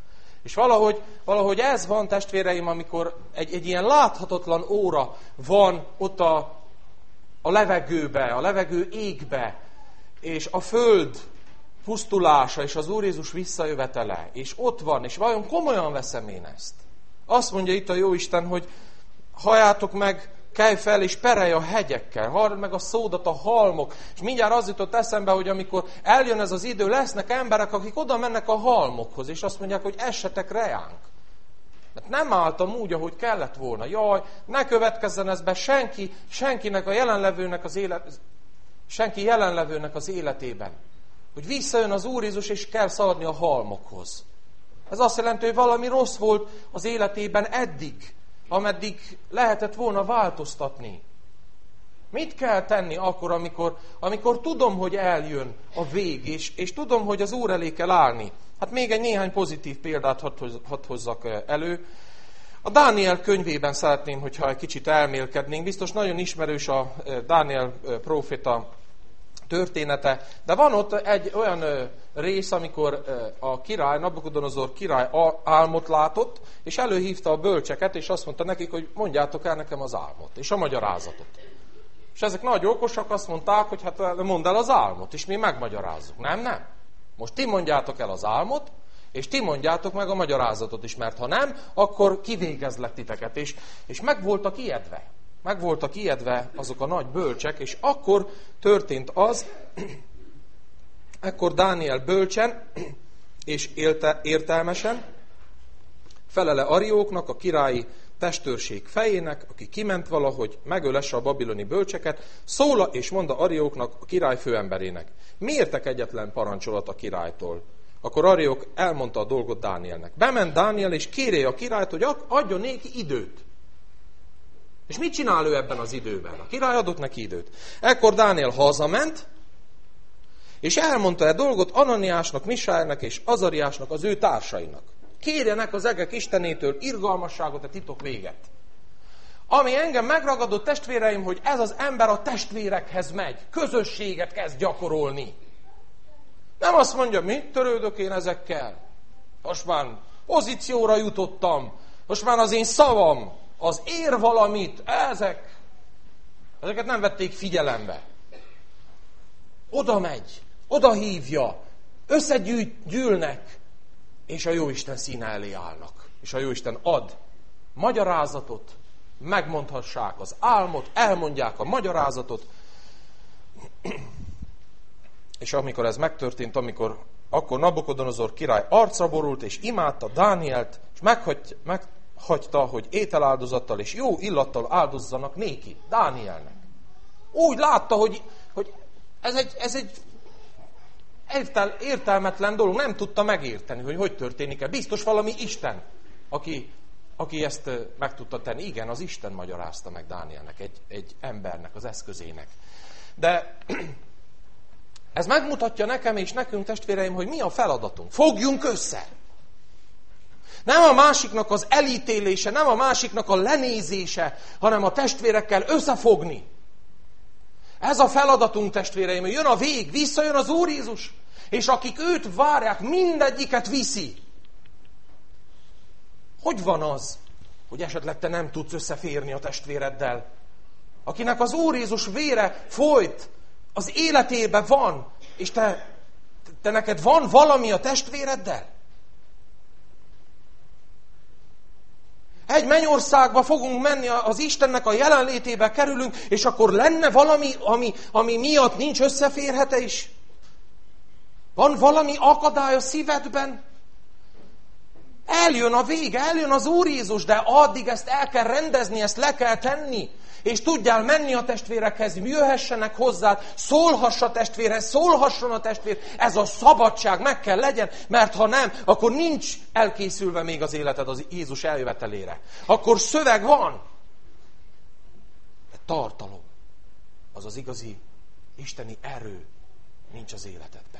És valahogy, valahogy ez van, testvéreim, amikor egy, egy ilyen láthatatlan óra van ott a, a levegőbe, a levegő égbe, és a föld pusztulása, és az Úr Jézus visszajövetele, és ott van, és vajon komolyan veszem én ezt? Azt mondja itt a Jóisten, hogy halljátok meg, kelj fel, és perelj a hegyekkel, hall meg a szódat a halmok. És mindjárt az jutott eszembe, hogy amikor eljön ez az idő, lesznek emberek, akik oda mennek a halmokhoz, és azt mondják, hogy essetek rejánk. Mert nem álltam úgy, ahogy kellett volna. Jaj, ne következzen ez be senki, senkinek a jelenlevőnek az élet, senki jelenlevőnek az életében. Hogy visszajön az Úr Jézus, és kell szaladni a halmokhoz. Ez azt jelenti, hogy valami rossz volt az életében eddig, ameddig lehetett volna változtatni. Mit kell tenni akkor, amikor, amikor tudom, hogy eljön a vég, és, és tudom, hogy az Úr elé kell állni? Hát még egy néhány pozitív példát hadd, hadd hozzak elő. A Dániel könyvében szeretném, hogyha egy kicsit elmélkednénk. Biztos nagyon ismerős a Dániel próféta története, de van ott egy olyan rész, amikor a király, Nabukodonozor király álmot látott, és előhívta a bölcseket, és azt mondta nekik, hogy mondjátok el nekem az álmot, és a magyarázatot. És ezek nagy okosak azt mondták, hogy hát mondd el az álmot, és mi megmagyarázzuk. Nem, nem. Most ti mondjátok el az álmot, és ti mondjátok meg a magyarázatot is, mert ha nem, akkor kivégezlek titeket. És, és meg voltak ijedve. Meg voltak ijedve azok a nagy bölcsek, és akkor történt az, ekkor Dániel bölcsen és élte, értelmesen felele Arióknak, a királyi testőrség fejének, aki kiment valahogy, megölesse a babiloni bölcseket, szóla és mondta Arióknak, a király főemberének: miértek egyetlen parancsolat a királytól? Akkor Ariók elmondta a dolgot Dánielnek. Bement Dániel, és kérje a királyt, hogy adjon néki időt. És mit csinál ő ebben az időben? A király adott neki időt. Ekkor Dániel hazament, és elmondta a dolgot Ananiásnak, Misáelnek és Azariásnak, az ő társainak. Kérjenek az egek istenétől irgalmasságot, a titok véget. Ami engem megragadott, testvéreim, hogy ez az ember a testvérekhez megy, közösséget kezd gyakorolni. Nem azt mondja, mit törődök én ezekkel? Most már pozícióra jutottam, most már az én szavam, az ér valamit, ezek, ezeket nem vették figyelembe. Oda megy, oda hívja, összegyűlnek, és a Jóisten színe elé állnak. És a Jóisten ad magyarázatot, megmondhassák az álmot, elmondják a magyarázatot. És amikor ez megtörtént, amikor akkor Nabukodonozor király arcra borult, és imádta Dánielt, és meghagy, meghagyta, hogy ételáldozattal és jó illattal áldozzanak néki, Dánielnek. Úgy látta, hogy, hogy ez egy, ez egy értel, értelmetlen dolog, nem tudta megérteni, hogy hogy történik-e. Biztos valami Isten, aki, aki ezt meg tudta tenni. Igen, az Isten magyarázta meg Dánielnek, egy, egy embernek, az eszközének. De ez megmutatja nekem és nekünk, testvéreim, hogy mi a feladatunk. Fogjunk össze! Nem a másiknak az elítélése, nem a másiknak a lenézése, hanem a testvérekkel összefogni. Ez a feladatunk, testvéreim, hogy jön a vég, visszajön az Úr Jézus, és akik őt várják, mindegyiket viszi. Hogy van az, hogy esetleg te nem tudsz összeférni a testvéreddel? Akinek az Úr Jézus vére folyt, az életében van, és te, te neked van valami a testvéreddel? Egy mennyországba fogunk menni, az Istennek a jelenlétébe kerülünk, és akkor lenne valami, ami, ami miatt nincs összeférhetés? Van valami akadály a szívedben? Eljön a vége, eljön az Úr Jézus, de addig ezt el kell rendezni, ezt le kell tenni. És tudjál menni a testvérekhez, jöhessenek hozzád, szólhass a testvérhez, szólhasson a testvér. Ez a szabadság meg kell legyen, mert ha nem, akkor nincs elkészülve még az életed az Jézus eljövetelére. Akkor szöveg van, de tartalom, az az igazi isteni erő nincs az életedben.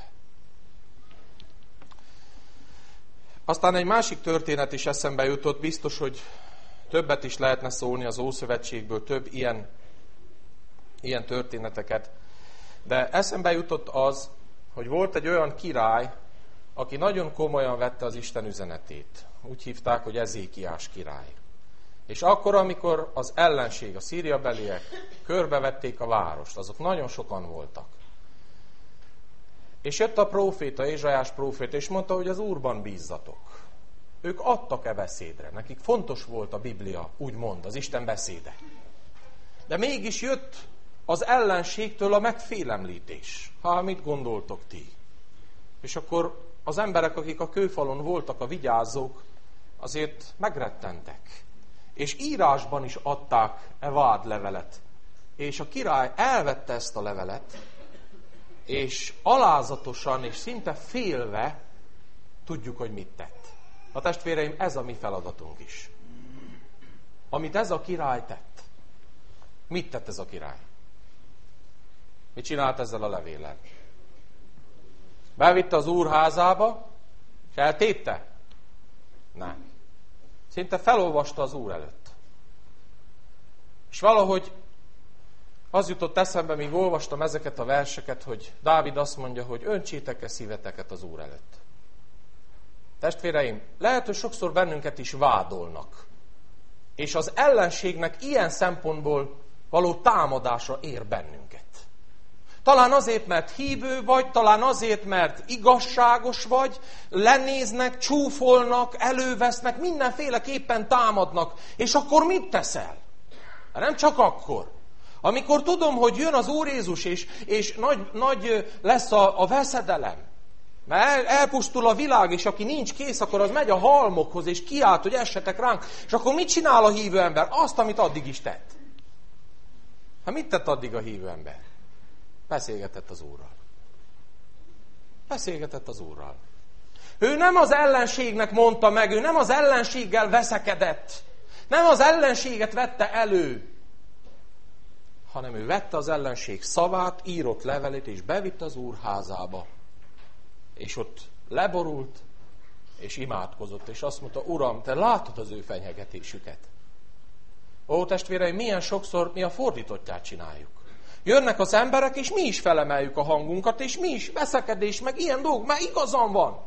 Aztán egy másik történet is eszembe jutott, biztos, hogy többet is lehetne szólni az Ószövetségből, több ilyen, ilyen történeteket. De eszembe jutott az, hogy volt egy olyan király, aki nagyon komolyan vette az Isten üzenetét. Úgy hívták, hogy Ezékiás király. És akkor, amikor az ellenség, a szíriabeliek körbevették a várost, azok nagyon sokan voltak. És jött a próféta, Ézsaiás próféta, és mondta, hogy az Úrban bízzatok. Ők adtak-e beszédre? Nekik fontos volt a Biblia, úgymond, az Isten beszéde. De mégis jött az ellenségtől a megfélemlítés. Hát, mit gondoltok ti? És akkor az emberek, akik a kőfalon voltak, a vigyázók, azért megrettentek. És írásban is adták e vádlevelet. És a király elvette ezt a levelet, és alázatosan és szinte félve tudjuk, hogy mit tett. A testvéreim, ez a mi feladatunk is. Amit ez a király tett. Mit tett ez a király? Mit csinált ezzel a levéllel? Bevitte az Úr házába, és eltétte? Nem. Szinte felolvasta az Úr előtt. És valahogy az jutott eszembe, míg olvastam ezeket a verseket, hogy Dávid azt mondja, hogy öntsétek-e szíveteket az Úr előtt. Testvéreim, lehet, hogy sokszor bennünket is vádolnak. És az ellenségnek ilyen szempontból való támadásra ér bennünket. Talán azért, mert hívő vagy, talán azért, mert igazságos vagy, lenéznek, csúfolnak, elővesznek, mindenféleképpen támadnak. És akkor mit teszel? Nem csak akkor. Amikor tudom, hogy jön az Úr Jézus, és, és nagy, nagy lesz a, a veszedelem, mert el, elpusztul a világ, és aki nincs kész, akkor az megy a halmokhoz, és kiált, hogy essetek ránk. És akkor mit csinál a hívő ember? Azt, amit addig is tett. Hát mit tett addig a hívő ember? Beszélgetett az Úrral. Beszélgetett az Úrral. Ő nem az ellenségnek mondta meg, ő nem az ellenséggel veszekedett. Nem az ellenséget vette elő, hanem ő vette az ellenség szavát, írott levelét, és bevitt az Úr házába. És ott leborult, és imádkozott, és azt mondta, Uram, te látod az ő fenyegetésüket. Ó, testvéreim, milyen sokszor mi a fordítottját csináljuk. Jönnek az emberek, és mi is felemeljük a hangunkat, és mi is veszekedés, meg ilyen dolgok, mert igazam van.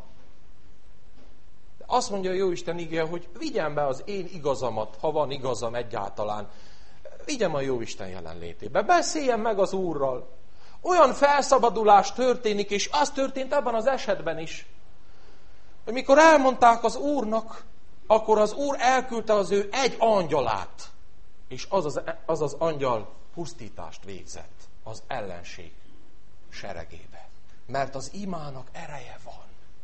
De azt mondja a Jóisten igéje, hogy vigyem be az én igazamat, ha van igazam egyáltalán. Vigyem a Jóisten jelenlétébe, beszéljen meg az Úrral. Olyan felszabadulás történik, és az történt ebben az esetben is, hogy mikor elmondták az Úrnak, akkor az Úr elküldte az ő egy angyalát, és az az, az, az angyal pusztítást végzett az ellenség seregébe. Mert az imának ereje van.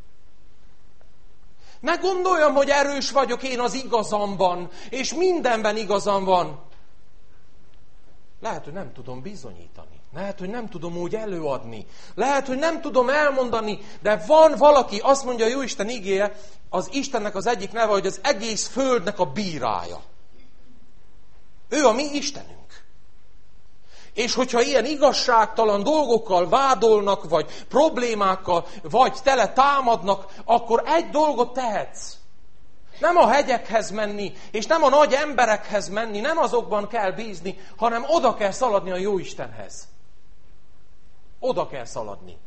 Ne gondoljam, hogy erős vagyok én az igazamban, és mindenben igazam van. Lehet, hogy nem tudom bizonyítani. Lehet, hogy nem tudom úgy előadni. Lehet, hogy nem tudom elmondani, de van valaki, azt mondja a Jóisten igéje, az Istennek az egyik neve, hogy az egész földnek a bírája. Ő a mi Istenünk. És hogyha ilyen igazságtalan dolgokkal vádolnak, vagy problémákkal, vagy tele támadnak, akkor egy dolgot tehetsz. Nem a hegyekhez menni, és nem a nagy emberekhez menni, nem azokban kell bízni, hanem oda kell szaladni a Jóistenhez. Oda kell szaladni.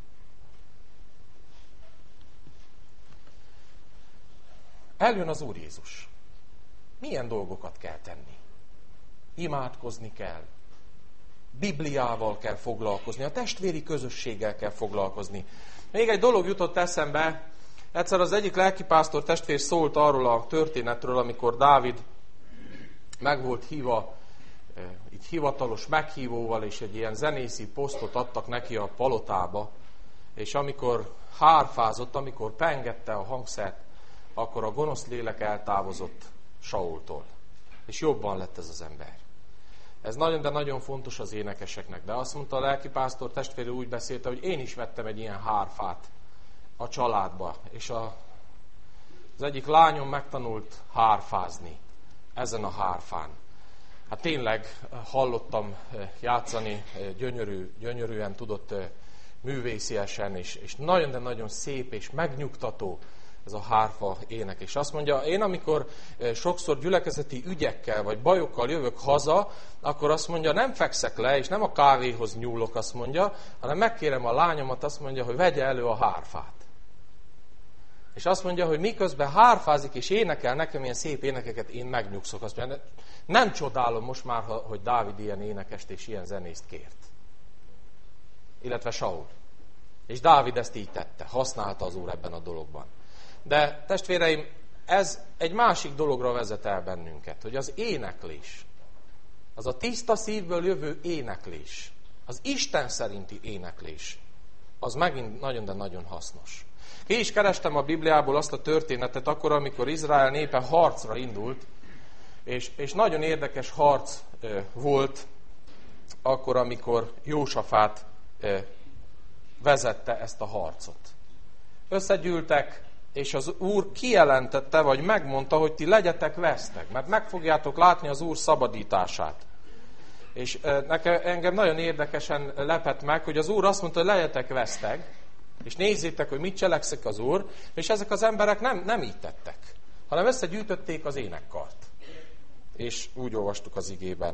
Eljön az Úr Jézus. Milyen dolgokat kell tenni? Imádkozni kell. Bibliával kell foglalkozni, a testvéri közösséggel kell foglalkozni. Még egy dolog jutott eszembe, egyszer az egyik lelkipásztor testvér szólt arról a történetről, amikor Dávid meg volt hívva, így hivatalos meghívóval, és egy ilyen zenészi posztot adtak neki a palotába, és amikor hárfázott, amikor pengette a hangszert, akkor a gonosz lélek eltávozott Saultól. És jobban lett ez az ember. Ez nagyon, de nagyon fontos az énekeseknek. De azt mondta a lelkipásztor testvére, úgy beszélte, hogy én is vettem egy ilyen hárfát a családba. És a, az egyik lányom megtanult hárfázni ezen a hárfán. Hát tényleg hallottam játszani, gyönyörű, gyönyörűen tudott művésziesen, és, és nagyon, de nagyon szép és megnyugtató ez a hárfa ének. És azt mondja, én amikor sokszor gyülekezeti ügyekkel vagy bajokkal jövök haza, akkor azt mondja, nem fekszek le, és nem a kávéhoz nyúlok, azt mondja, hanem megkérem a lányomat, azt mondja, hogy vegye elő a hárfát. És azt mondja, hogy miközben hárfázik és énekel nekem ilyen szép énekeket, én megnyugszok. Azt mondja, nem csodálom most már, hogy Dávid ilyen énekest és ilyen zenészt kért. Illetve Saul. És Dávid ezt így tette, használta az Úr ebben a dologban. De testvéreim, ez egy másik dologra vezet el bennünket, hogy az éneklés, az a tiszta szívből jövő éneklés, az Isten szerinti éneklés, az megint nagyon, de nagyon hasznos. Ki is kerestem a Bibliából azt a történetet akkor, amikor Izrael népe harcra indult, és, és nagyon érdekes harc e, volt akkor, amikor Jósafát e, vezette ezt a harcot. Összegyűltek, és az Úr kijelentette, vagy megmondta, hogy ti legyetek vesztek, mert meg fogjátok látni az Úr szabadítását. És nekem, engem nagyon érdekesen lepett meg, hogy az Úr azt mondta, hogy legyetek vesztek, és nézzétek, hogy mit cselekszik az Úr, és ezek az emberek nem, nem így tettek, hanem összegyűjtötték az énekkart. És úgy olvastuk az igében.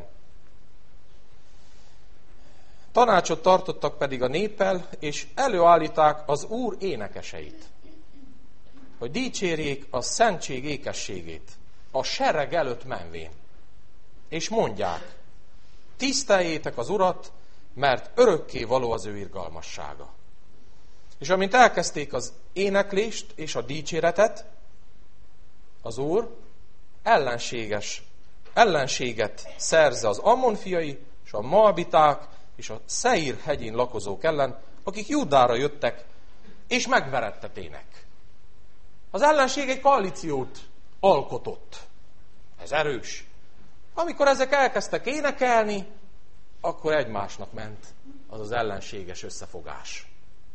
Tanácsot tartottak pedig a néppel, és előállíták az Úr énekeseit, hogy dicsérjék a szentség ékességét, a sereg előtt menvén. És mondják, tiszteljétek az Urat, mert örökké való az ő irgalmassága. És amint elkezdték az éneklést és a dicséretet, az Úr ellenséges, ellenséget szerze az Ammon fiai, és a Moabiták, és a Szeír hegyén lakozók ellen, akik Júdára jöttek, és megverettetének. Az ellenség egy koalíciót alkotott. Ez erős. Amikor ezek elkezdtek énekelni, akkor egymásnak ment az az ellenséges összefogás.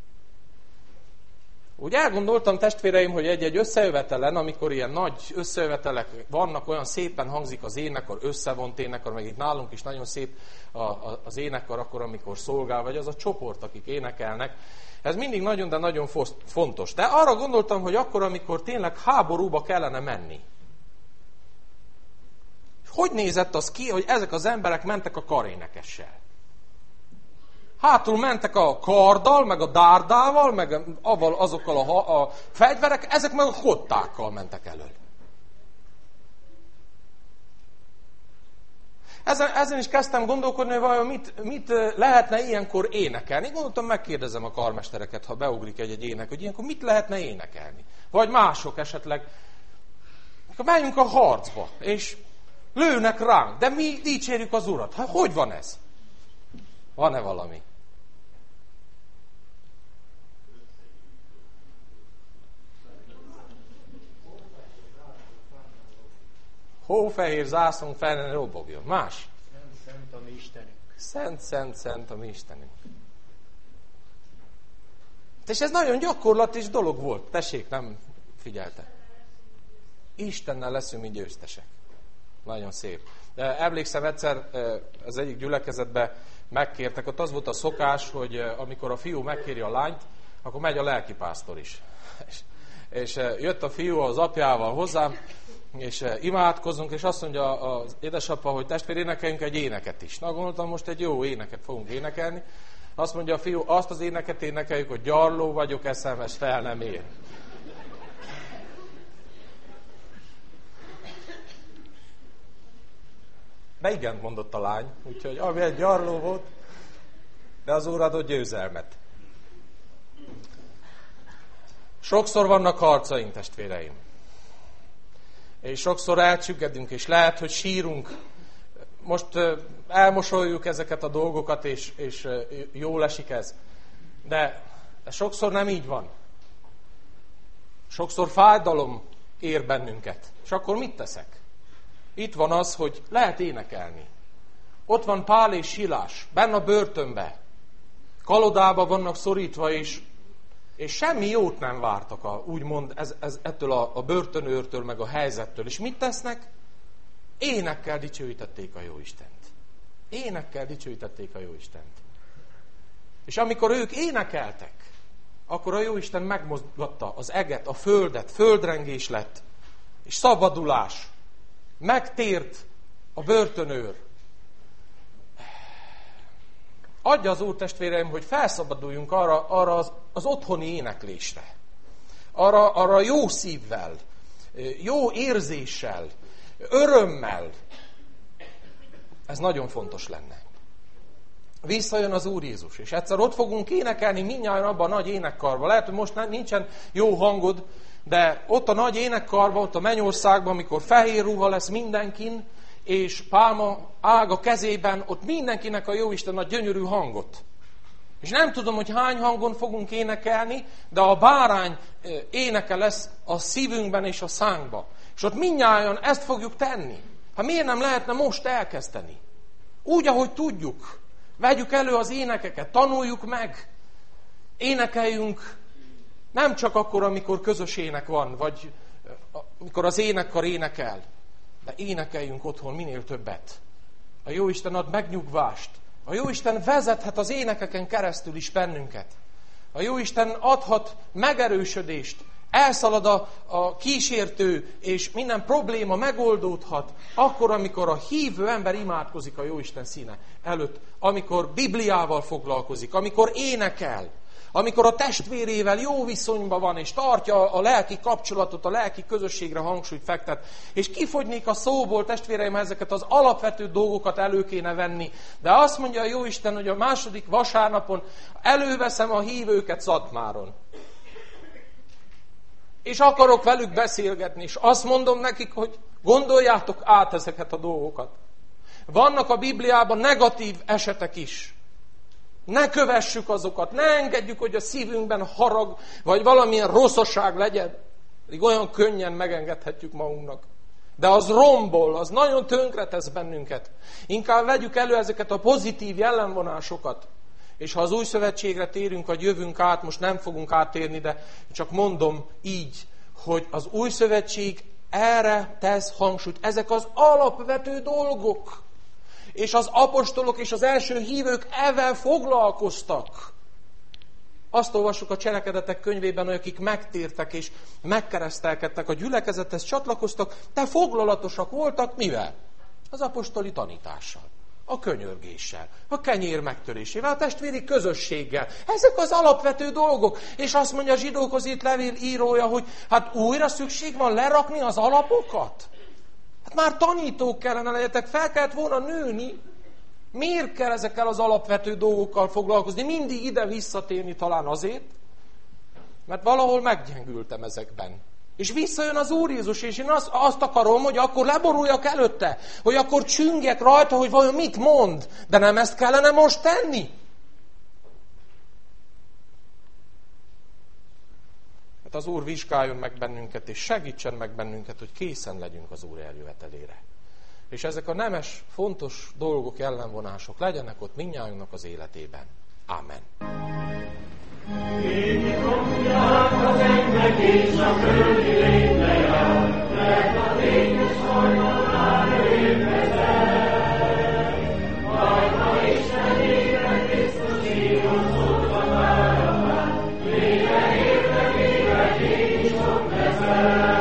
Úgy elgondoltam, testvéreim, hogy egy-egy összejövetelen, amikor ilyen nagy összejövetelek vannak, olyan szépen hangzik az énekkar, összevont énekkar, meg itt nálunk is nagyon szép az énekkar akkor, amikor szolgál, vagy az a csoport, akik énekelnek. Ez mindig nagyon, de nagyon fontos. De arra gondoltam, hogy akkor, amikor tényleg háborúba kellene menni. Hogy nézett az ki, hogy ezek az emberek mentek a karénekessel? Hátul mentek a karddal, meg a dárdával, meg azokkal a, a fegyverek, ezek meg a kottákkal mentek elől. Ezen, ezen is kezdtem gondolkodni, hogy vajon mit, mit lehetne ilyenkor énekelni. Gondoltam, megkérdezem a karmestereket, ha beugrik egy-egy ének, hogy ilyenkor mit lehetne énekelni. Vagy mások esetleg. Akkor menjünk a harcba, és lőnek ránk, de mi dicsérjük az Urat. Hát hogy van ez? Van-e valami? Hófehér zászlónk fel ne robogjon. Más? Szent, szent a mi Istenünk. Szent, szent, szent a mi Istenünk. És ez nagyon gyakorlatilag dolog volt. Tessék, nem figyelte. Istennel leszünk mi győztesek. Nagyon szép. De emlékszem egyszer az egyik gyülekezetben megkértek, ott az volt a szokás, hogy amikor a fiú megkéri a lányt, akkor megy a lelkipásztor is. És, és jött a fiú az apjával hozzám, és imádkozunk, és azt mondja az édesapa, hogy testvér, énekeljünk egy éneket is. Na, gondoltam, most egy jó éneket fogunk énekelni. Azt mondja a fiú, azt az éneket énekeljük, hogy gyarló vagyok, eszemes fel nem ér. De igent mondott a lány, úgyhogy ami egy gyarló volt, de az Úr adott győzelmet. Sokszor vannak harcaink, testvéreim. És sokszor elcsüggedünk, és lehet, hogy sírunk. Most elmosoljuk ezeket a dolgokat, és, és jól esik ez. De, de sokszor nem így van. Sokszor fájdalom ér bennünket. És akkor mit teszek? Itt van az, hogy lehet énekelni. Ott van Pál és Silás, benne a börtönbe. Kalodába vannak szorítva, és, és semmi jót nem vártak, a, úgymond ez, ez, ettől a, a börtönőrtől, meg a helyzettől. És mit tesznek? Énekkel dicsőítették a Jóistent. Énekkel dicsőítették a Jóistent. És amikor ők énekeltek, akkor a Jóisten megmozgatta az eget, a földet, földrengés lett, és szabadulás. Megtért a börtönőr. Adja az Úr, testvéreim, hogy felszabaduljunk arra, arra az, az otthoni éneklésre. arra, arra jó szívvel, jó érzéssel, örömmel. Ez nagyon fontos lenne. Visszajön az Úr Jézus, és egyszer ott fogunk énekelni mindnyájan abban a nagy énekkarban. Lehet, hogy most nincsen jó hangod, de ott a nagy énekkarban, ott a mennyországban, amikor fehér ruha lesz mindenkin, és pálma ág a kezében, ott mindenkinek a Jóisten a gyönyörű hangot. És nem tudom, hogy hány hangon fogunk énekelni, de a bárány éneke lesz a szívünkben és a szánkban. És ott mindnyájan ezt fogjuk tenni. Hát miért nem lehetne most elkezdeni? Úgy, ahogy tudjuk. Vegyük elő az énekeket, tanuljuk meg. Énekeljünk nem csak akkor, amikor közös ének van, vagy amikor az énekkar énekel, de énekeljünk otthon minél többet. A Jóisten ad megnyugvást. A Jóisten vezethet az énekeken keresztül is bennünket. A Jóisten adhat megerősödést. Elszalad a, a kísértő, és minden probléma megoldódhat, akkor, amikor a hívő ember imádkozik a Jóisten színe előtt, amikor Bibliával foglalkozik, amikor énekel, amikor a testvérével jó viszonyban van, és tartja a lelki kapcsolatot, a lelki közösségre hangsúlyt fektet. És kifogynék a szóból, testvéreim, ezeket az alapvető dolgokat elő kéne venni. De azt mondja a Jóisten, hogy a második vasárnapon előveszem a hívőket Szatmáron. És akarok velük beszélgetni, és azt mondom nekik, hogy gondoljátok át ezeket a dolgokat. Vannak a Bibliában negatív esetek is. Ne kövessük azokat, ne engedjük, hogy a szívünkben harag, vagy valamilyen rosszosság legyen. Pedig olyan könnyen megengedhetjük magunknak. De az rombol, az nagyon tönkretesz bennünket. Inkább vegyük elő ezeket a pozitív jellemvonásokat. És ha az új szövetségre térünk, vagy jövünk át, most nem fogunk áttérni, de csak mondom így, hogy az új szövetség erre tesz hangsúlyt. Ezek az alapvető dolgok. És az apostolok és az első hívők ezzel foglalkoztak. Azt olvassuk a Cselekedetek könyvében, hogy akik megtértek és megkeresztelkedtek, a gyülekezethez csatlakoztak, de foglalatosak voltak mivel? Az apostoli tanítással, a könyörgéssel, a kenyér megtörésével, a testvéri közösséggel. Ezek az alapvető dolgok. És azt mondja a zsidókhoz írt levél írója, hogy hát újra szükség van lerakni az alapokat? Hát már tanítók kellene legyetek, fel kellett volna nőni. Miért kell ezekkel az alapvető dolgokkal foglalkozni? Mindig ide visszatérni talán azért, mert valahol meggyengültem ezekben. És visszajön az Úr Jézus, és én azt, azt akarom, hogy akkor leboruljak előtte, hogy akkor csüngjek rajta, hogy vajon mit mond, de nem ezt kellene most tenni. Hát az Úr vizsgáljon meg bennünket, és segítsen meg bennünket, hogy készen legyünk az Úr eljövetelére. És ezek a nemes, fontos dolgok, ellenvonások legyenek ott mindnyájunknak az életében. Ámen. Én mondják az ennek és a földi létre jár, mert a tényes hajnalán érkezett. Majd ha Isten éppen Krisztus írozott a váramán, létre érdekével én is ott leszek.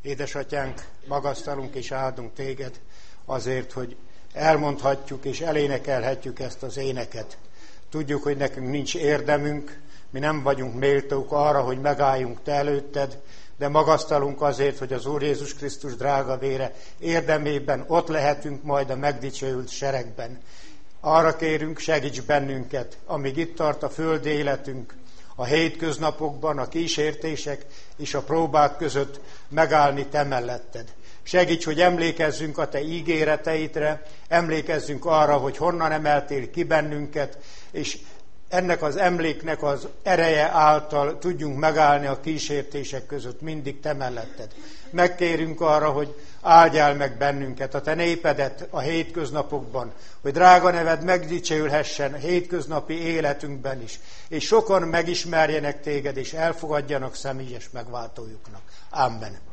Édesatyánk, magasztalunk és áldunk téged azért, hogy elmondhatjuk és elénekelhetjük ezt az éneket. Tudjuk, hogy nekünk nincs érdemünk, mi nem vagyunk méltók arra, hogy megálljunk te előtted, de magasztalunk azért, hogy az Úr Jézus Krisztus drága vére érdemében ott lehetünk majd a megdicsőült seregben. Arra kérünk, segíts bennünket, amíg itt tart a földi életünk, a hétköznapokban, a kísértések és a próbák között megállni te melletted. Segíts, hogy emlékezzünk a te ígéreteidre, emlékezzünk arra, hogy honnan emeltél ki bennünket, és ennek az emléknek az ereje által tudjunk megállni a kísértések között, mindig te melletted. Megkérünk arra, hogy áldjál meg bennünket, a te népedet a hétköznapokban, hogy drága neved megdicsőülhessen a hétköznapi életünkben is, és sokan megismerjenek téged, és elfogadjanak személyes megváltójuknak. Amen.